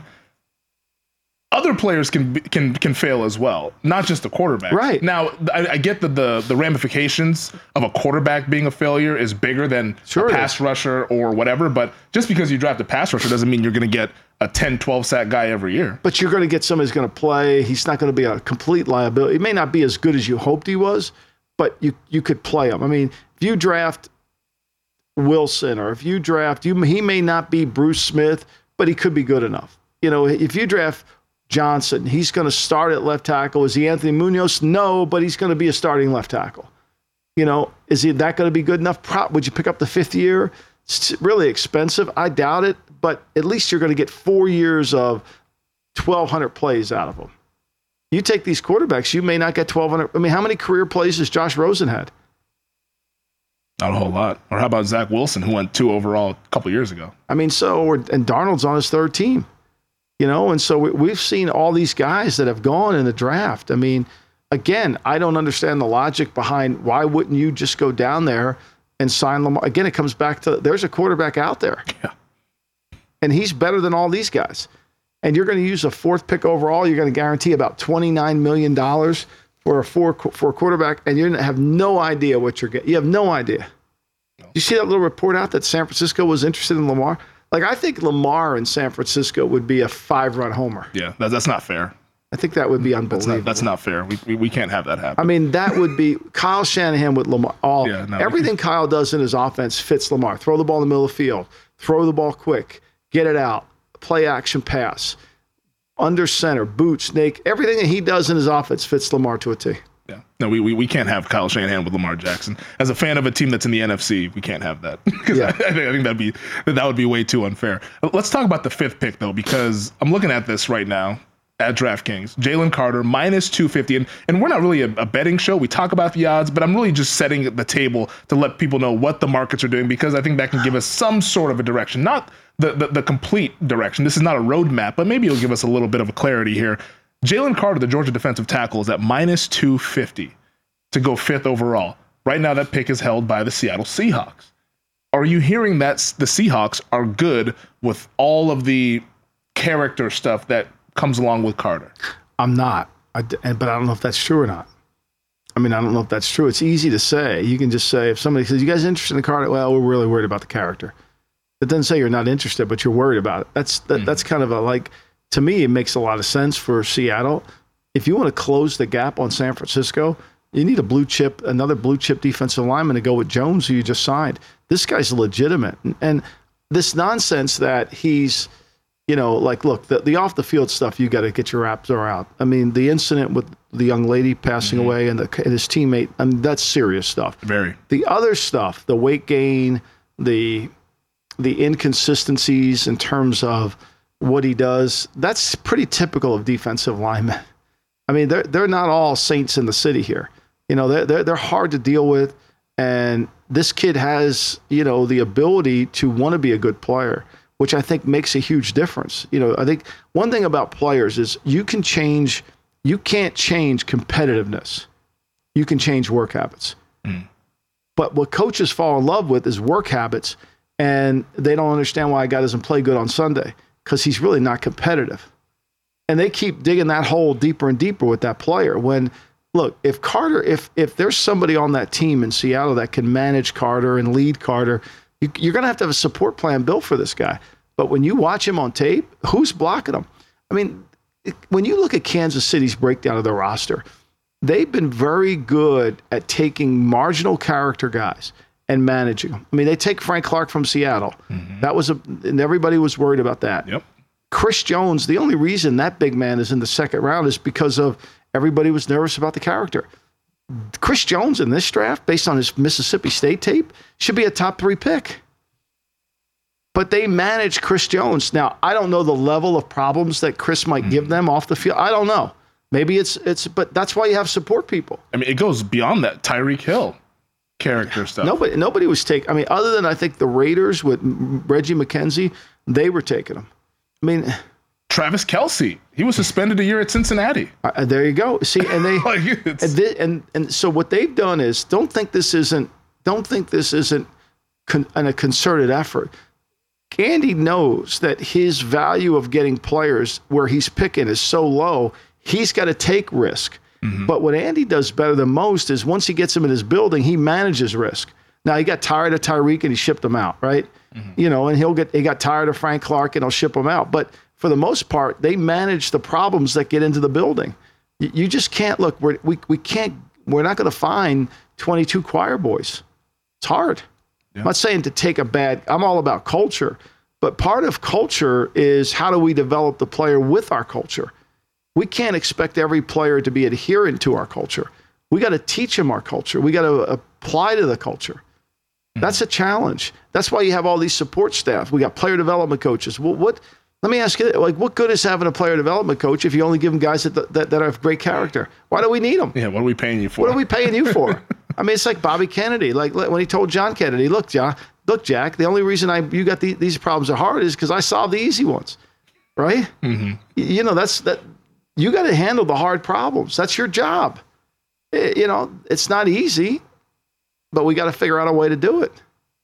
Other players can can can fail as well, not just the quarterback. Right. Now, I, I get that the the ramifications of a quarterback being a failure is bigger than sure a pass rusher or whatever, but just because you draft a pass rusher doesn't mean you're going to get a ten, twelve sack guy every year. But you're going to get somebody who's going to play. He's not going to be a complete liability. He may not be as good as you hoped he was, but you you could play him. I mean, if you draft Wilson or if you draft, you he may not be Bruce Smith, but he could be good enough. You know, if you draft Johnson, he's going to start at left tackle. Is he Anthony Munoz? No, but he's going to be a starting left tackle. You know, is he that going to be good enough? Pro- Would you pick up the fifth year? It's really expensive. I doubt it, but at least you're going to get four years of twelve hundred plays out of them. You take these quarterbacks, you may not get twelve hundred. I mean, how many career plays has Josh Rosen had? Not a whole lot. Or how about Zach Wilson, who went two overall a couple years ago? I mean, so, and Darnold's on his third team. You know, and so we, we've seen all these guys that have gone in the draft. I mean, again, I don't understand the logic behind why wouldn't you just go down there and sign Lamar? Again, it comes back to there's a quarterback out there. Yeah. And he's better than all these guys. And you're going to use a fourth pick overall. You're going to guarantee about twenty-nine million dollars for a four for a quarterback, and you're going to have no idea what you're getting. You have no idea. No. You see that little report out that San Francisco was interested in Lamar? Like, I think Lamar in San Francisco would be a five-run homer. Yeah, that, that's not fair. I think that would be unbelievable. That's not, that's not fair. We, we we can't have that happen. I mean, that would be Kyle Shanahan with Lamar. All yeah, no, everything Kyle does in his offense fits Lamar. Throw the ball in the middle of the field. Throw the ball quick. Get it out. Play action pass. Under center, boot, snake. Everything that he does in his offense fits Lamar to a T. Yeah. No, we, we we can't have Kyle Shanahan with Lamar Jackson. As a fan of a team that's in the N F C, we can't have that. Because yeah. I, I, think, I think that'd be that would be way too unfair. Let's talk about the fifth pick though, because I'm looking at this right now at DraftKings. Jalen Carter minus two fifty, and and we're not really a, a betting show. We talk about the odds, but I'm really just setting the table to let people know what the markets are doing, because I think that can give us some sort of a direction, not the the, the complete direction. This is not a roadmap, but maybe it'll give us a little bit of a clarity here. Jalen Carter, the Georgia defensive tackle, is at minus two fifty to go fifth overall. Right now, that pick is held by the Seattle Seahawks. Are you hearing that the Seahawks are good with all of the character stuff that comes along with Carter? I'm not, I, but I don't know if that's true or not. I mean, I don't know if that's true. It's easy to say. You can just say, if somebody says, you guys interested in Carter? Well, we're really worried about the character. It doesn't say you're not interested, but you're worried about it. That's that, mm-hmm. That's kind of a, like, to me, it makes a lot of sense for Seattle. If you want to close the gap on San Francisco, you need a blue chip, another blue chip defensive lineman to go with Jones, who you just signed. This guy's legitimate. And this nonsense that he's, you know, like, look, the, the off the field stuff, you got to get your wraps around. I mean, the incident with the young lady passing mm-hmm. away and, the, and his teammate, I mean, that's serious stuff. Very. The other stuff, the weight gain, the the inconsistencies in terms of what he does, that's pretty typical of defensive linemen. I mean, they're they're not all saints in the city here. You know, they're, they're, they're hard to deal with. And this kid has, you know, the ability to want to be a good player, which I think makes a huge difference. You know, I think one thing about players is you can change, you can't change competitiveness. You can change work habits. Mm. But what coaches fall in love with is work habits, and they don't understand why a guy doesn't play good on Sunday, because he's really not competitive. And they keep digging that hole deeper and deeper with that player. When, look, if Carter, if if there's somebody on that team in Seattle that can manage Carter and lead Carter, you, you're going to have to have a support plan built for this guy. But when you watch him on tape, who's blocking him? I mean, when you look at Kansas City's breakdown of their roster, they've been very good at taking marginal character guys and managing them. I mean, they take Frank Clark from Seattle. Mm-hmm. That was a, and everybody was worried about that. Yep. Chris Jones, the only reason that big man is in the second round is because of everybody was nervous about the character. Chris Jones in this draft, based on his Mississippi State tape, should be a top three pick. But they manage Chris Jones. Now, I don't know the level of problems that Chris might mm-hmm. give them off the field. I don't know. Maybe it's, it's, but that's why you have support people. I mean, it goes beyond that. Tyreek Hill character stuff. Nobody, nobody was taking, I mean, other than I think the Raiders with Reggie McKenzie, they were taking him. I mean, Travis Kelce, he was suspended a year at Cincinnati. Uh, there you go. See, and they, like and, they and and so what they've done is don't think this isn't, don't think this isn't con, an, a concerted effort. Andy knows that his value of getting players where he's picking is so low, he's got to take risk. Mm-hmm. But what Andy does better than most is once he gets him in his building, he manages risk. Now, he got tired of Tyreek and he shipped him out, right? Mm-hmm. You know, and he'll get, he got tired of Frank Clark and he'll ship him out. But for the most part, they manage the problems that get into the building. You, you just can't look, we're, we, we can't, we're not going to find twenty-two choir boys. It's hard. Yeah. I'm not saying to take a bad, I'm all about culture, but part of culture is how do we develop the player with our culture? We can't expect every player to be adherent to our culture. We got to teach them our culture. We got to apply to the culture. Mm-hmm. That's a challenge. That's why you have all these support staff. We got player development coaches. Well, what, let me ask you, like, what good is having a player development coach if you only give them guys that, that, that have great character? Why do we need them? Yeah, what are we paying you for? What are we paying you for? I mean, it's like Bobby Kennedy. Like when he told John Kennedy, look, John, look, Jack, the only reason I you got the, these problems are hard is because I solved the easy ones, right? Mm-hmm. You know, that's that. You got to handle the hard problems. That's your job. It, you know, it's not easy, but we got to figure out a way to do it.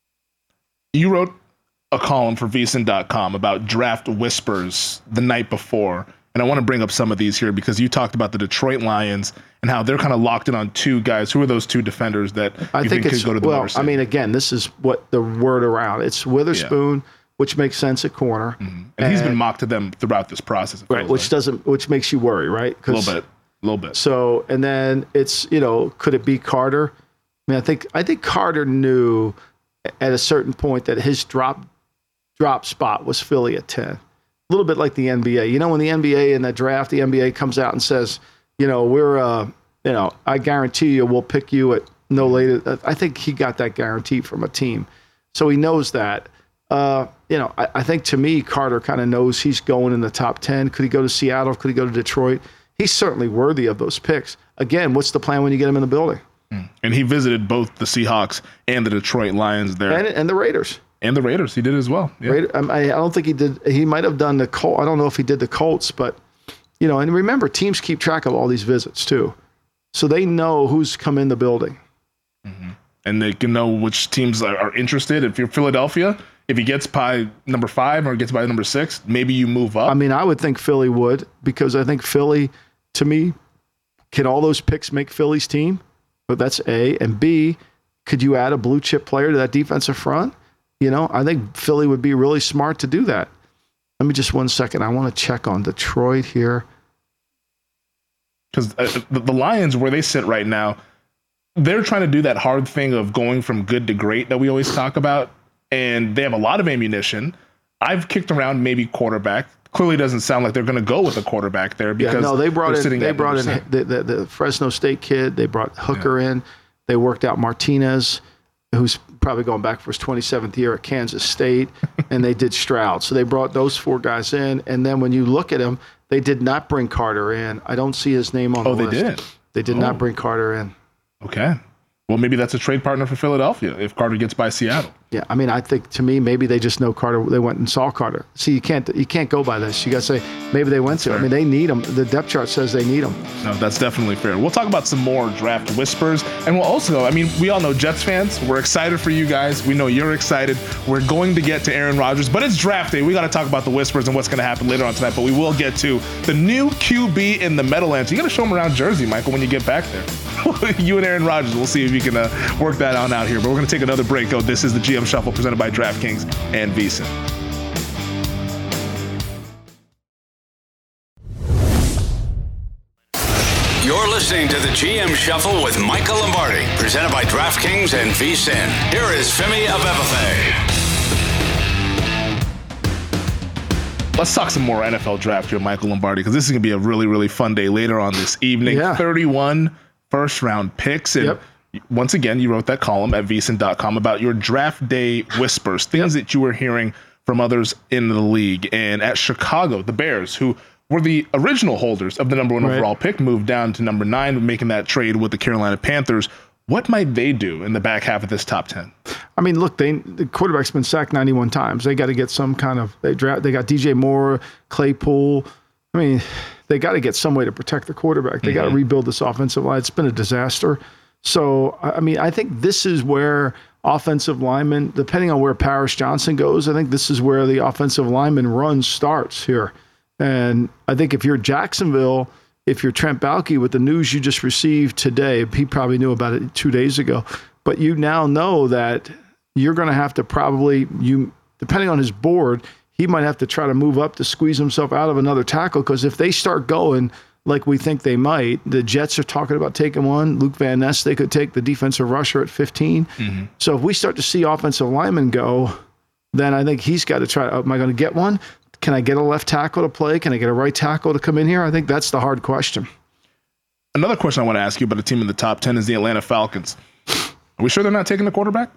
You wrote a column for V S I N dot com about draft whispers the night before. And I want to bring up some of these here because you talked about the Detroit Lions and how they're kind of locked in on two guys. Who are those two defenders that I you think, think it's, could go to the well, number six? I mean, again, this is what the word around. It's Witherspoon, yeah. which makes sense at corner. Mm-hmm. And, and he's been mocked to them throughout this process. Right, which like. doesn't, which makes you worry, right? A little bit, a little bit. So, and then it's, you know, could it be Carter? I mean, I think, I think Carter knew at a certain point that his drop, drop spot was Philly at ten. A little bit like the N B A. You know, when the N B A in the draft, the N B A comes out and says, you know, we're, uh, you know, I guarantee you we'll pick you at no later. I think he got that guarantee from a team. So he knows that. Uh, you know, I, I think to me, Carter kind of knows he's going in the top ten. Could he go to Seattle? Could he go to Detroit? He's certainly worthy of those picks. Again, what's the plan when you get him in the building? And he visited both the Seahawks and the Detroit Lions there. And, and the Raiders. And the Raiders, he did as well. Yeah. Raider, I, I don't think he did. He might have done the Colts. I don't know if he did the Colts, but you know. And remember, teams keep track of all these visits too, so they know who's come in the building. Mm-hmm. And they can know which teams are, are interested. If you're Philadelphia, if he gets by number five or gets by number six, maybe you move up. I mean, I would think Philly would because I think Philly, to me, can all those picks make Philly's team? But that's A, and B, could you add a blue chip player to that defensive front? You know, I think Philly would be really smart to do that. Let me just one second. I want to check on Detroit here. Because uh, the, the Lions, where they sit right now, they're trying to do that hard thing of going from good to great that we always talk about. And they have a lot of ammunition. I've kicked around maybe quarterback. Clearly doesn't sound like they're going to go with a quarterback there because yeah, no, they brought in, they brought in the, the, the Fresno State kid. They brought Hooker yeah. in. They worked out Martinez, who's probably going back for his twenty-seventh year at Kansas State, and they did Stroud. So they brought those four guys in, and then when you look at them, they did not bring Carter in. I don't see his name on oh, the list. list. Oh, they did? They did oh. not bring Carter in. Okay. Well, maybe that's a trade partner for Philadelphia if Carter gets by Seattle. Yeah, I mean, I think to me, maybe they just know Carter. They went and saw Carter. See, you can't you can't go by this. You got to say maybe they went to. Fair. I mean, they need him. The depth chart says they need him. No, that's definitely fair. We'll talk about some more draft whispers, and we'll also, I mean, we all know Jets fans. We're excited for you guys. We know you're excited. We're going to get to Aaron Rodgers, but it's draft day. We got to talk about the whispers and what's going to happen later on tonight. But we will get to the new Q B in the Meadowlands. You got to show him around Jersey, Michael, when you get back there. You and Aaron Rodgers. We'll see if you can uh, work that on out here. But we're going to take another break. Oh, this is the G M Shuffle presented by DraftKings and V S I N. You're listening listening to the G M Shuffle with Michael Lombardi, presented by DraftKings and VSiN. Here is Femi Abebefe. Let's talk some more N F L draft here, Michael Lombardi, because this is going to be a really, really fun day later on this evening. Yeah. thirty-one first-round picks. And yep. Once again, you wrote that column at V S I N dot com about your draft day whispers, things yep. that you were hearing from others in the league. And at Chicago, the Bears, who were the original holders of the number one right. overall pick, moved down to number nine, making that trade with the Carolina Panthers. What might they do in the back half of this top ten? I mean, look, they the quarterback's been sacked ninety-one times. They got to get some kind of they draft. They got D J Moore, Claypool. I mean, they got to get some way to protect the quarterback. They mm-hmm. got to rebuild this offensive line. It's been a disaster. So, I mean, I think this is where offensive linemen, depending on where Paris Johnson goes, I think this is where the offensive lineman run starts here. And I think if you're Jacksonville, if you're Trent Baalke, with the news you just received today, he probably knew about it two days ago, but you now know that you're going to have to probably, you depending on his board, he might have to try to move up to squeeze himself out of another tackle, because if they start going like we think they might, the Jets are talking about taking one. Luke Van Ness, they could take the defensive rusher at fifteen. Mm-hmm. So if we start to see offensive linemen go, then I think he's got to try, am I going to get one? Can I get a left tackle to play? Can I get a right tackle to come in here? I think that's the hard question. Another question I want to ask you about a team in the top ten is the Atlanta Falcons. Are we sure they're not taking the quarterback?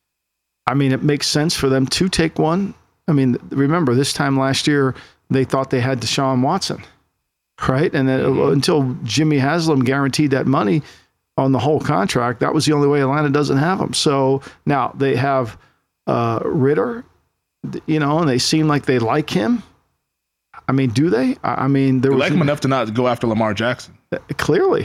I mean, it makes sense for them to take one. I mean, remember, this time last year, they thought they had Deshaun Watson, right? And then, mm-hmm. until Jimmy Haslam guaranteed that money on the whole contract, that was the only way Atlanta doesn't have him. So now they have uh, Ritter, you know, and they seem like they like him. I mean, do they? I mean, they like him enough to not go after Lamar Jackson. Clearly.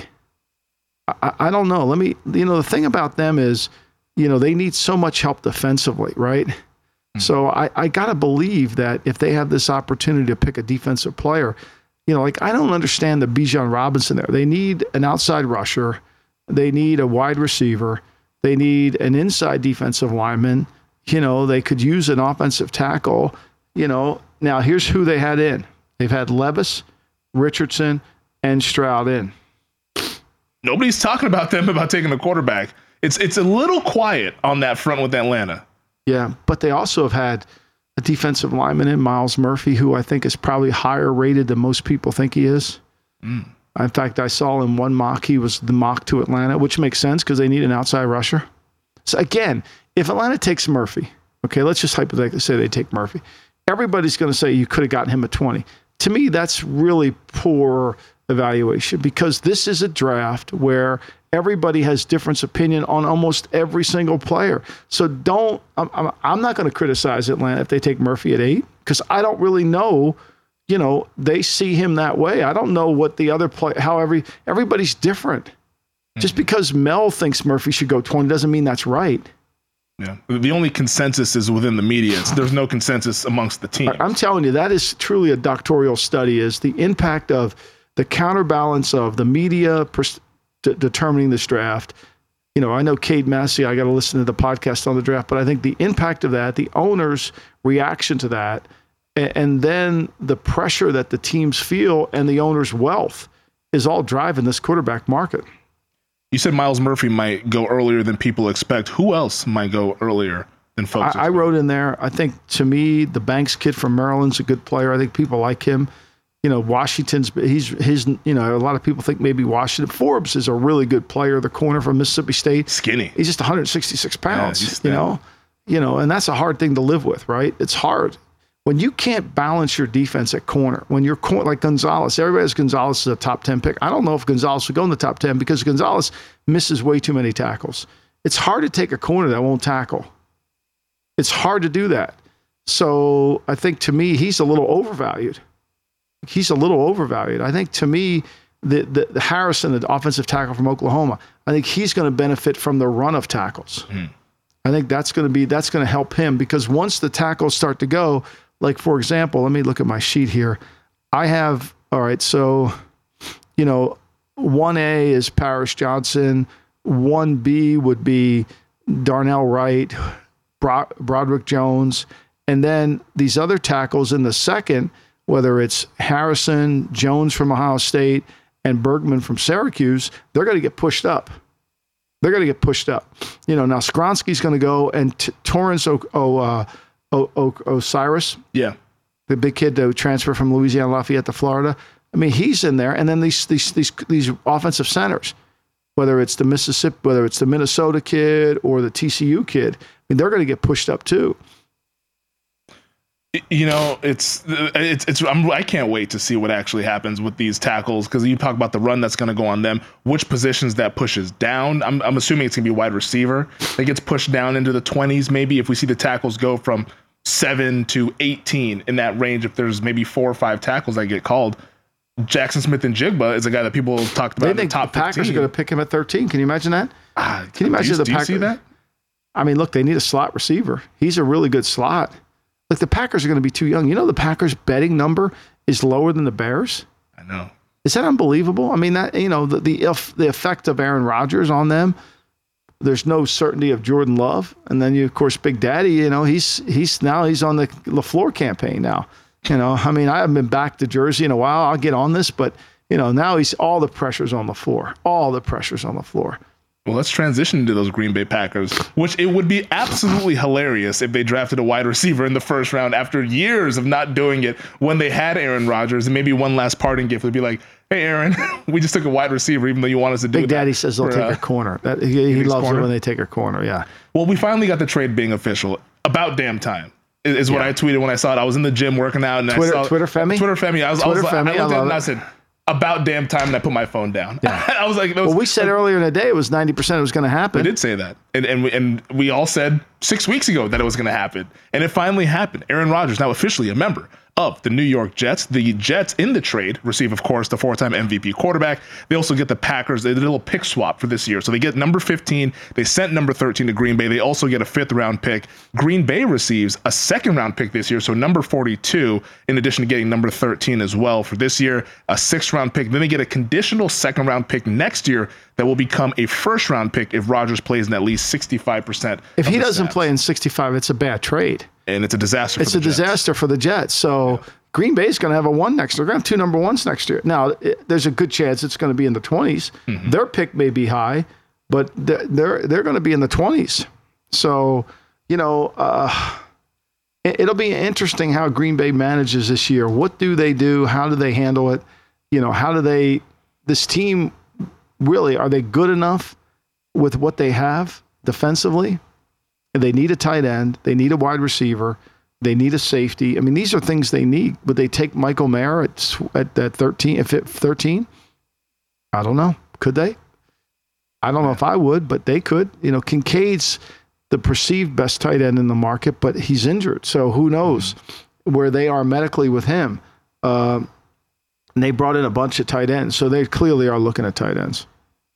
I, I don't know. Let me, you know, the thing about them is, you know, they need so much help defensively, right? Mm-hmm. So I, I got to believe that if they have this opportunity to pick a defensive player, you know, like I don't understand the Bijan Robinson there. They need an outside rusher. They need a wide receiver. They need an inside defensive lineman. You know, they could use an offensive tackle. You know, now here's who they had in. They've had Levis, Richardson, and Stroud in. Nobody's talking about them about taking the quarterback. It's it's a little quiet on that front with Atlanta. Yeah, but they also have had a defensive lineman in, Miles Murphy, who I think is probably higher rated than most people think he is. Mm. In fact, I saw in one mock, he was the mock to Atlanta, which makes sense because they need an outside rusher. So again, if Atlanta takes Murphy, okay, let's just hypothetically say they take Murphy. Everybody's going to say you could have gotten him at twenty. To me, that's really poor evaluation, because this is a draft where everybody has different opinion on almost every single player. So don't, I'm, I'm, I'm not going to criticize Atlanta if they take Murphy at eight, because I don't really know, you know, they see him that way. I don't know what the other play, how every, everybody's different. Mm-hmm. Just because Mel thinks Murphy should go twenty doesn't mean that's right. Yeah. The only consensus is within the media. It's, there's no consensus amongst the team. I'm telling you, that is truly a doctoral study, is the impact of the counterbalance of the media pers- de- determining this draft. You know, I know Cade Massey, I got to listen to the podcast on the draft, but I think the impact of that, the owner's reaction to that, and, and then the pressure that the teams feel and the owner's wealth is all driving this quarterback market. You said Miles Murphy might go earlier than people expect. Who else might go earlier than folks I, I wrote in there, I think, to me, the Banks kid from Maryland's a good player. I think people like him. You know, Washington's, he's his, you know, a lot of people think maybe Washington. Forbes is a really good player, the corner from Mississippi State. Skinny. He's just one hundred sixty-six pounds, yeah, you know, you know, and that's a hard thing to live with, right? It's hard. When you can't balance your defense at corner, when you're cor- like Gonzalez, everybody has Gonzalez as a top ten pick. I don't know if Gonzalez would go in the top ten because Gonzalez misses way too many tackles. It's hard to take a corner that won't tackle. It's hard to do that. So I think, to me, he's a little overvalued. He's a little overvalued. I think, to me, the, the, the Harrison, the offensive tackle from Oklahoma, I think he's going to benefit from the run of tackles. Mm. I think that's going to be that's going to help him, because once the tackles start to go, like, for example, let me look at my sheet here. I have, all right, so, you know, one A is Paris Johnson. one B would be Darnell Wright, Bro- Broderick Jones. And then these other tackles in the second, whether it's Harrison, Jones from Ohio State, and Bergman from Syracuse, they're going to get pushed up. They're going to get pushed up. You know, now Skronsky's going to go, and T- Torrance o- o- uh, o- o- Osiris, Yeah. the big kid to transfer from Louisiana Lafayette to Florida. I mean, he's in there, and then these these these these offensive centers, whether it's the Mississippi, whether it's the Minnesota kid or the T C U kid, I mean, they're going to get pushed up too. You know, it's it's it's I'm, I can't wait to see what actually happens with these tackles, because you talk about the run that's going to go on them. Which positions that pushes down? I'm I'm assuming it's going to be wide receiver that gets pushed down into the twenties. Maybe if we see the tackles go from seven to eighteen in that range, if there's maybe four or five tackles that get called. Jackson Smith and Jigba is a guy that people talked about They in the think top the Packers fifteen. are going to pick him at thirteen. Can you imagine that? Ah, Can you imagine do you, the do you Packers? see that? I mean, look, they need a slot receiver. He's a really good slot. Look, the Packers are going to be too young. You know, the Packers' betting number is lower than the Bears. I know. Is that unbelievable? I mean, that you know, the the, the effect of Aaron Rodgers on them. There's no certainty of Jordan Love, and then you, of course, Big Daddy. You know, he's he's now he's on the LaFleur campaign now. You know, I mean, I haven't been back to Jersey in a while. I'll get on this, but you know, now he's all the pressure's on the floor. All the pressure's on the floor. Well, let's transition to those Green Bay Packers, which it would be absolutely hilarious if they drafted a wide receiver in the first round after years of not doing it when they had Aaron Rodgers, and maybe one last parting gift would be like, hey, Aaron, we just took a wide receiver even though you want us to do Big that. Daddy says they'll for, take uh, a corner. That, he he loves corner? it when they take a corner, yeah. Well, we finally got the trade being official. About damn time is, is what Yeah. I tweeted when I saw it. I was in the gym working out. and Twitter- I saw Twitter Femi? Twitter Femi. I was, Twitter I was Femi, like, I I looked at it love and I it. said, about damn time, and I put my phone down. I was like, Well, we said earlier in the day it was ninety percent it was going to happen. I did say that. And and we, and we all said six weeks ago that it was going to happen. And it finally happened. Aaron Rodgers, now officially a member of the New York Jets. The Jets in the trade receive, of course, the four-time M V P quarterback. They also get the Packers. They did a little pick swap for this year. So they get number fifteen. They sent number thirteen to Green Bay. They also get a fifth-round pick. Green Bay receives a second-round pick this year, so number forty-two, in addition to getting number thirteen as well for this year, a sixth-round pick. Then they get a conditional second-round pick next year that will become a first-round pick if Rodgers plays in at least sixty-five percent. If of he the doesn't snaps. play in sixty-five, it's a bad trade. And it's a disaster It's for a the Jets. disaster for the Jets. So Green Bay's going to have a one next year. They're going to have two number ones next year. Now, it, there's a good chance it's going to be in the twenties. Mm-hmm. Their pick may be high, but they're they're, they're going to be in the twenties. So, you know, uh, it, it'll be interesting how Green Bay manages this year. What do they do? How do they handle it? You know, how do they – this team, really, are they good enough with what they have defensively? They need a tight end. They need a wide receiver. They need a safety. I mean, these are things they need. Would they take Michael Mayer at at, at thirteen? If it thirteen, I don't know. Could they? I don't know if I would, but they could. You know, Kincaid's the perceived best tight end in the market, but he's injured, so who knows where they are medically with him. Uh, and they brought in a bunch of tight ends, so they clearly are looking at tight ends.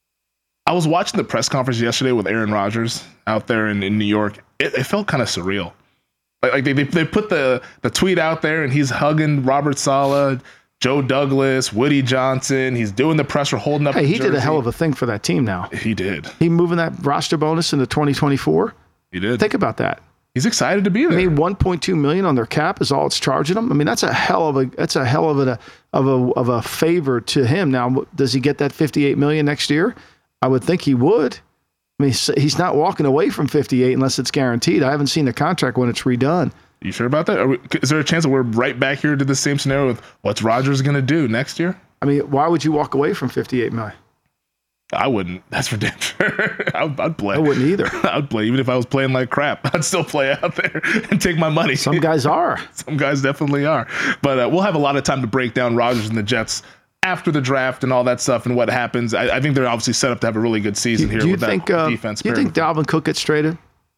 I was watching the press conference yesterday with Aaron Rodgers out there in, in New York. It, it felt kind of surreal. Like, like they, they they put the, the tweet out there and he's hugging Robert Saleh, Joe Douglas, Woody Johnson. He's doing the presser, holding up Hey, the he did a jersey. hell of a thing for that team now. He did. He moving that roster bonus into twenty twenty-four. He did. Think about that. He's excited to be there. I mean, one point two million on their cap is all it's charging them. I mean, that's a hell of a that's a hell of a of a of a favor to him. Now, does he get that fifty-eight million next year? I would think he would. I mean, he's not walking away from fifty-eight unless it's guaranteed. I haven't seen the contract when it's redone. You sure about that? Are we, is there a chance that we're right back here to the same scenario with what's Rodgers going to do next year? I mean, why would you walk away from fifty-eight million? I wouldn't. That's for damn sure. I'd, I'd play. I wouldn't either. I'd play. Even if I was playing like crap, I'd still play out there and take my money. Some guys are. Some guys definitely are. But uh, we'll have a lot of time to break down Rodgers and the Jets after the draft and all that stuff and what happens. I, I think they're obviously set up to have a really good season Do, here do you with think? that Uh, defense. do you think Dalvin Cook gets traded?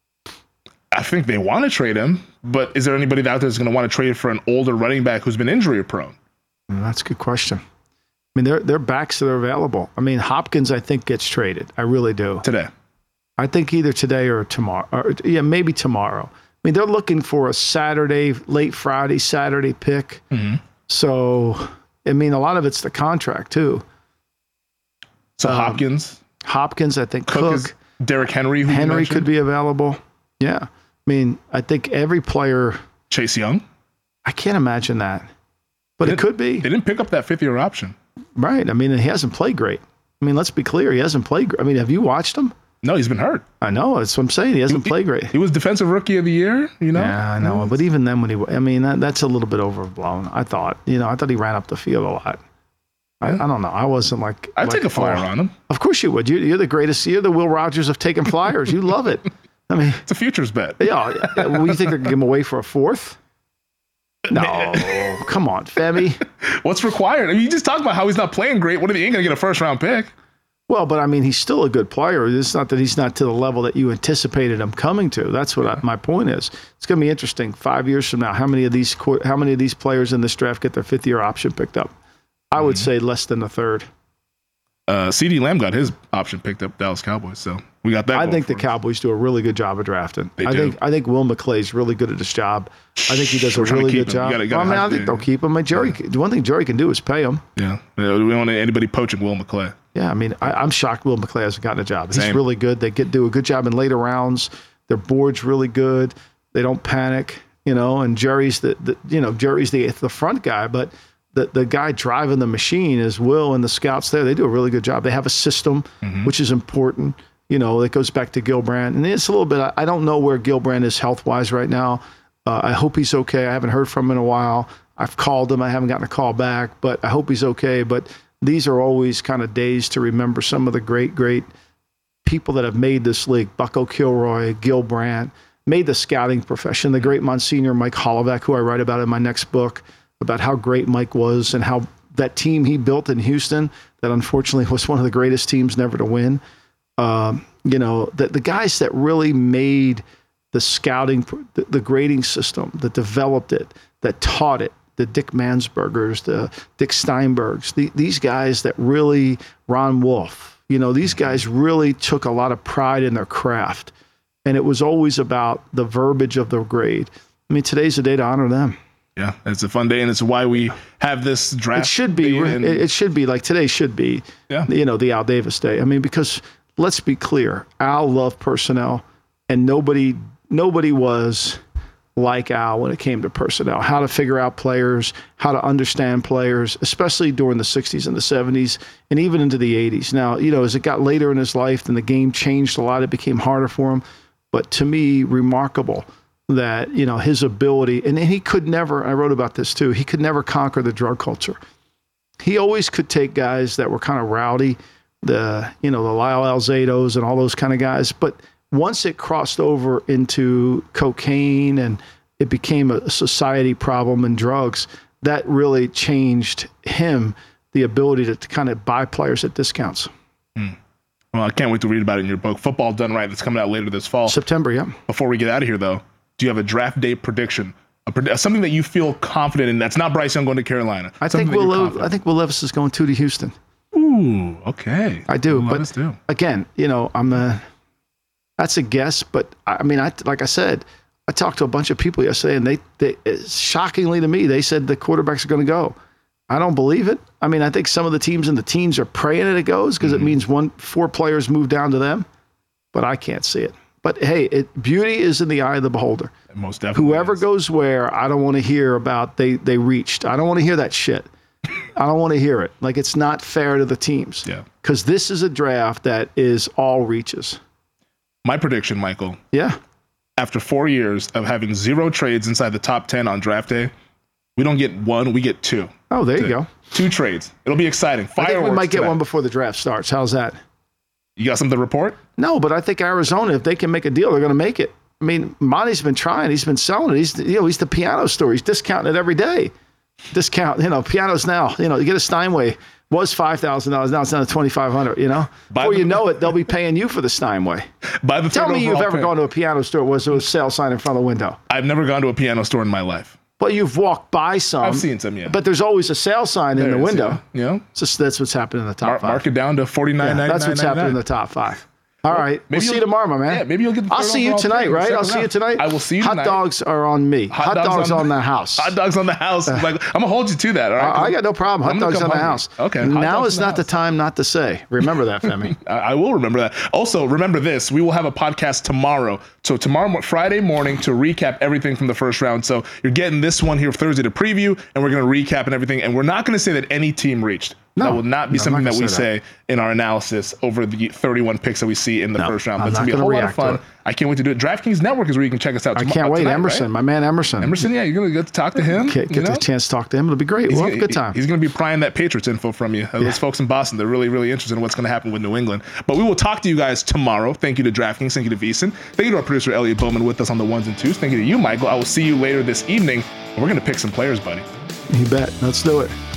I think they want to trade him, but is there anybody out there that's going to want to trade for an older running back who's been injury prone? Mm, That's a good question. I mean, they're they're backs that are available. I mean, Hopkins, I think, gets traded. I really do. Today. I think either today or tomorrow. Or, yeah, maybe tomorrow. I mean, they're looking for a Saturday, late Friday, Saturday pick. Mm-hmm. So, I mean, a lot of it's the contract too. So Um, Hopkins, Hopkins, I think Cook, Cook, is Derrick Henry, who you Henry mentioned, could be available. Yeah. I mean, I think every player, Chase Young. I can't imagine that, but it They- could be. They didn't pick up that fifth year option. Right. I mean, he hasn't played great. I mean, let's be clear. He hasn't played great. I mean, have you watched him? No, he's been hurt. I know. That's what I'm saying. He hasn't he, played great. He was Defensive Rookie of the Year, you know? Yeah, I know. But even then, when he, I mean, that, that's a little bit overblown. I thought, you know, I thought he ran up the field a lot. I, I don't know. I wasn't like. I'd like, take a flyer oh, on him. Of course you would. You, you're the greatest. You're the Will Rogers of taking flyers. You love it. I mean, it's a futures bet. Yeah. Well, you think they're going to give him away for a fourth? No. Come on, Femi. What's required? I mean, you just talked about how he's not playing great. What if he ain't going to get a first round pick? Well, but I mean, he's still a good player. It's not that he's not to the level that you anticipated him coming to. That's what I, my point is. It's going to be interesting. Five years from now, how many of these how many of these players in this draft get their fifth year option picked up? I would mm-hmm. say less than a third. Uh, CeeDee Lamb got his option picked up, Dallas Cowboys. So we got that. I think the us. Cowboys do a really good job of drafting. They I do. think I think Will McClay's really good at his job. I think he does We're a really good him. job. Gotta, gotta well, I mean, I think the, they'll keep him. And Jerry, yeah. The one thing Jerry can do is pay him. Yeah, we don't want anybody poaching Will McClay. Yeah, I mean, I, I'm shocked Will McClay hasn't gotten a job. He's Same. really good. They get do a good job in later rounds. Their board's really good. They don't panic, you know. And Jerry's the, the you know Jerry's the the front guy, but the the guy driving the machine is Will and the scouts there. They do a really good job. They have a system, mm-hmm. which is important. You know, that goes back to Gilbrand, and it's a little bit. I, I don't know where Gilbrand is health wise right now. Uh, I hope he's okay. I haven't heard from him in a while. I've called him. I haven't gotten a call back, but I hope he's okay. But these are always kind of days to remember some of the great, great people that have made this league. Bucko Kilroy, Gilbrand, made the scouting profession. The great Monsignor Mike Holovac, who I write about in my next book, about how great Mike was and how that team he built in Houston, that unfortunately was one of the greatest teams never to win. Um, you know, the, the guys that really made the scouting, the, the grading system, that developed it, that taught it, the Dick Mansbergers, the Dick Steinbergs, the, these guys that really, Ron Wolf, you know, these guys really took a lot of pride in their craft. And it was always about the verbiage of the grade. I mean, today's the day to honor them. Yeah, it's a fun day, and it's why we have this draft. It should be. And, it should be like today should be, yeah. you know, the Al Davis Day. I mean, because let's be clear, Al loved personnel, and nobody nobody was like Al when it came to personnel, how to figure out players, how to understand players, especially during the sixties and the seventies and even into the eighties. Now, you know, as it got later in his life and the game changed a lot, it became harder for him. But to me, remarkable that, you know, his ability, and he could never, I wrote about this too, he could never conquer the drug culture. He always could take guys that were kind of rowdy, the, you know, the Lyle Alzados and all those kind of guys, but once it crossed over into cocaine and it became a society problem and drugs, that really changed him, the ability to, to kind of buy players at discounts. Hmm. Well, I can't wait to read about it in your book, Football Done Right, that's coming out later this fall. September, yeah. Before we get out of here, though, do you have a draft day prediction? A, something that you feel confident in that's not Bryce Young going to Carolina? I think Will Lev- I think Will Levis is going to to Houston. Ooh, okay. I do, Let but us do. Again, you know, I'm a... That's a guess, but I mean, I like I said, I talked to a bunch of people yesterday, and they, they shockingly to me, they said the quarterbacks are going to go. I don't believe it. I mean, I think some of the teams in the teams are praying that it goes because mm-hmm. it means one four players move down to them, but I can't see it. But hey, it, beauty is in the eye of the beholder. Most definitely. Whoever is. goes where, I don't want to hear about they they reached. I don't want to hear that shit. I don't want to hear it. Like, it's not fair to the teams. Yeah. Because this is a draft that is all reaches. My prediction, Michael. Yeah. After four years of having zero trades inside the top ten on draft day, we don't get one, we get two. Oh, there you go. Two trades. It'll be exciting. Fireworks I think we might get today. one before the draft starts. How's that? You got something to report? No, but I think Arizona, if they can make a deal, they're going to make it. I mean, Monty's been trying. He's been selling it. He's, you know, he's the piano store. He's discounting it every day. Discount, you know, pianos now. You know, you get a Steinway. Was five thousand dollars. Now it's down to twenty-five hundred dollars, you know? By Before the, you know it, they'll be paying you for the Steinway. By the Tell me you've ever pick. gone to a piano store where there was a sale sign in front of the window. I've never gone to a piano store in my life. Well, you've walked by some. I've seen some, yeah. But there's always a sale sign there in the is, window. Yeah. yeah. Just, that's what's happening in the top Mark, five. Mark it down to forty-nine yeah, ninety-nine. That's what's happening in the top five. All well, right. We'll see you you'll, tomorrow, my man. Yeah, maybe you'll get the I'll see you tonight, right? I'll see you tonight. I will see you Hot tonight. dogs are on me. Hot, Hot dogs, dogs on, on the house. Hot dogs on the house. Like, I'm going to hold you to that, all right? I, I got no problem. Hot dogs on the house. Okay. Now is not the time not to say. Remember that, Femi. I, I will remember that. Also, remember this. We will have a podcast tomorrow. So tomorrow, Friday morning, to recap everything from the first round. So you're getting this one here Thursday to preview, and we're going to recap and everything. And we're not going to say that any team reached. No, that will not be no, something that we say, say in our analysis over the thirty-one picks that we see in the no, first round. But I'm it's going to be a whole lot of fun. it. I can't wait to do it. DraftKings Network is where you can check us out. I tom- can't wait. tonight, Emerson, right? my man Emerson. Emerson, yeah, you're going to get to talk to him. Get, get you know? the chance to talk to him. It'll be great. He's We'll gonna, have a good time. He's going to be prying that Patriots info from you. Those folks in Boston, they're really, really interested in what's going to happen with New England. But we will talk to you guys tomorrow. Thank you to DraftKings. Thank you to VSiN. Thank you to our producer, Elliot Bowman, with us on the ones and twos. Thank you to you, Michael. I will see you later this evening. And we're going to pick some players, buddy. You bet. Let's do it.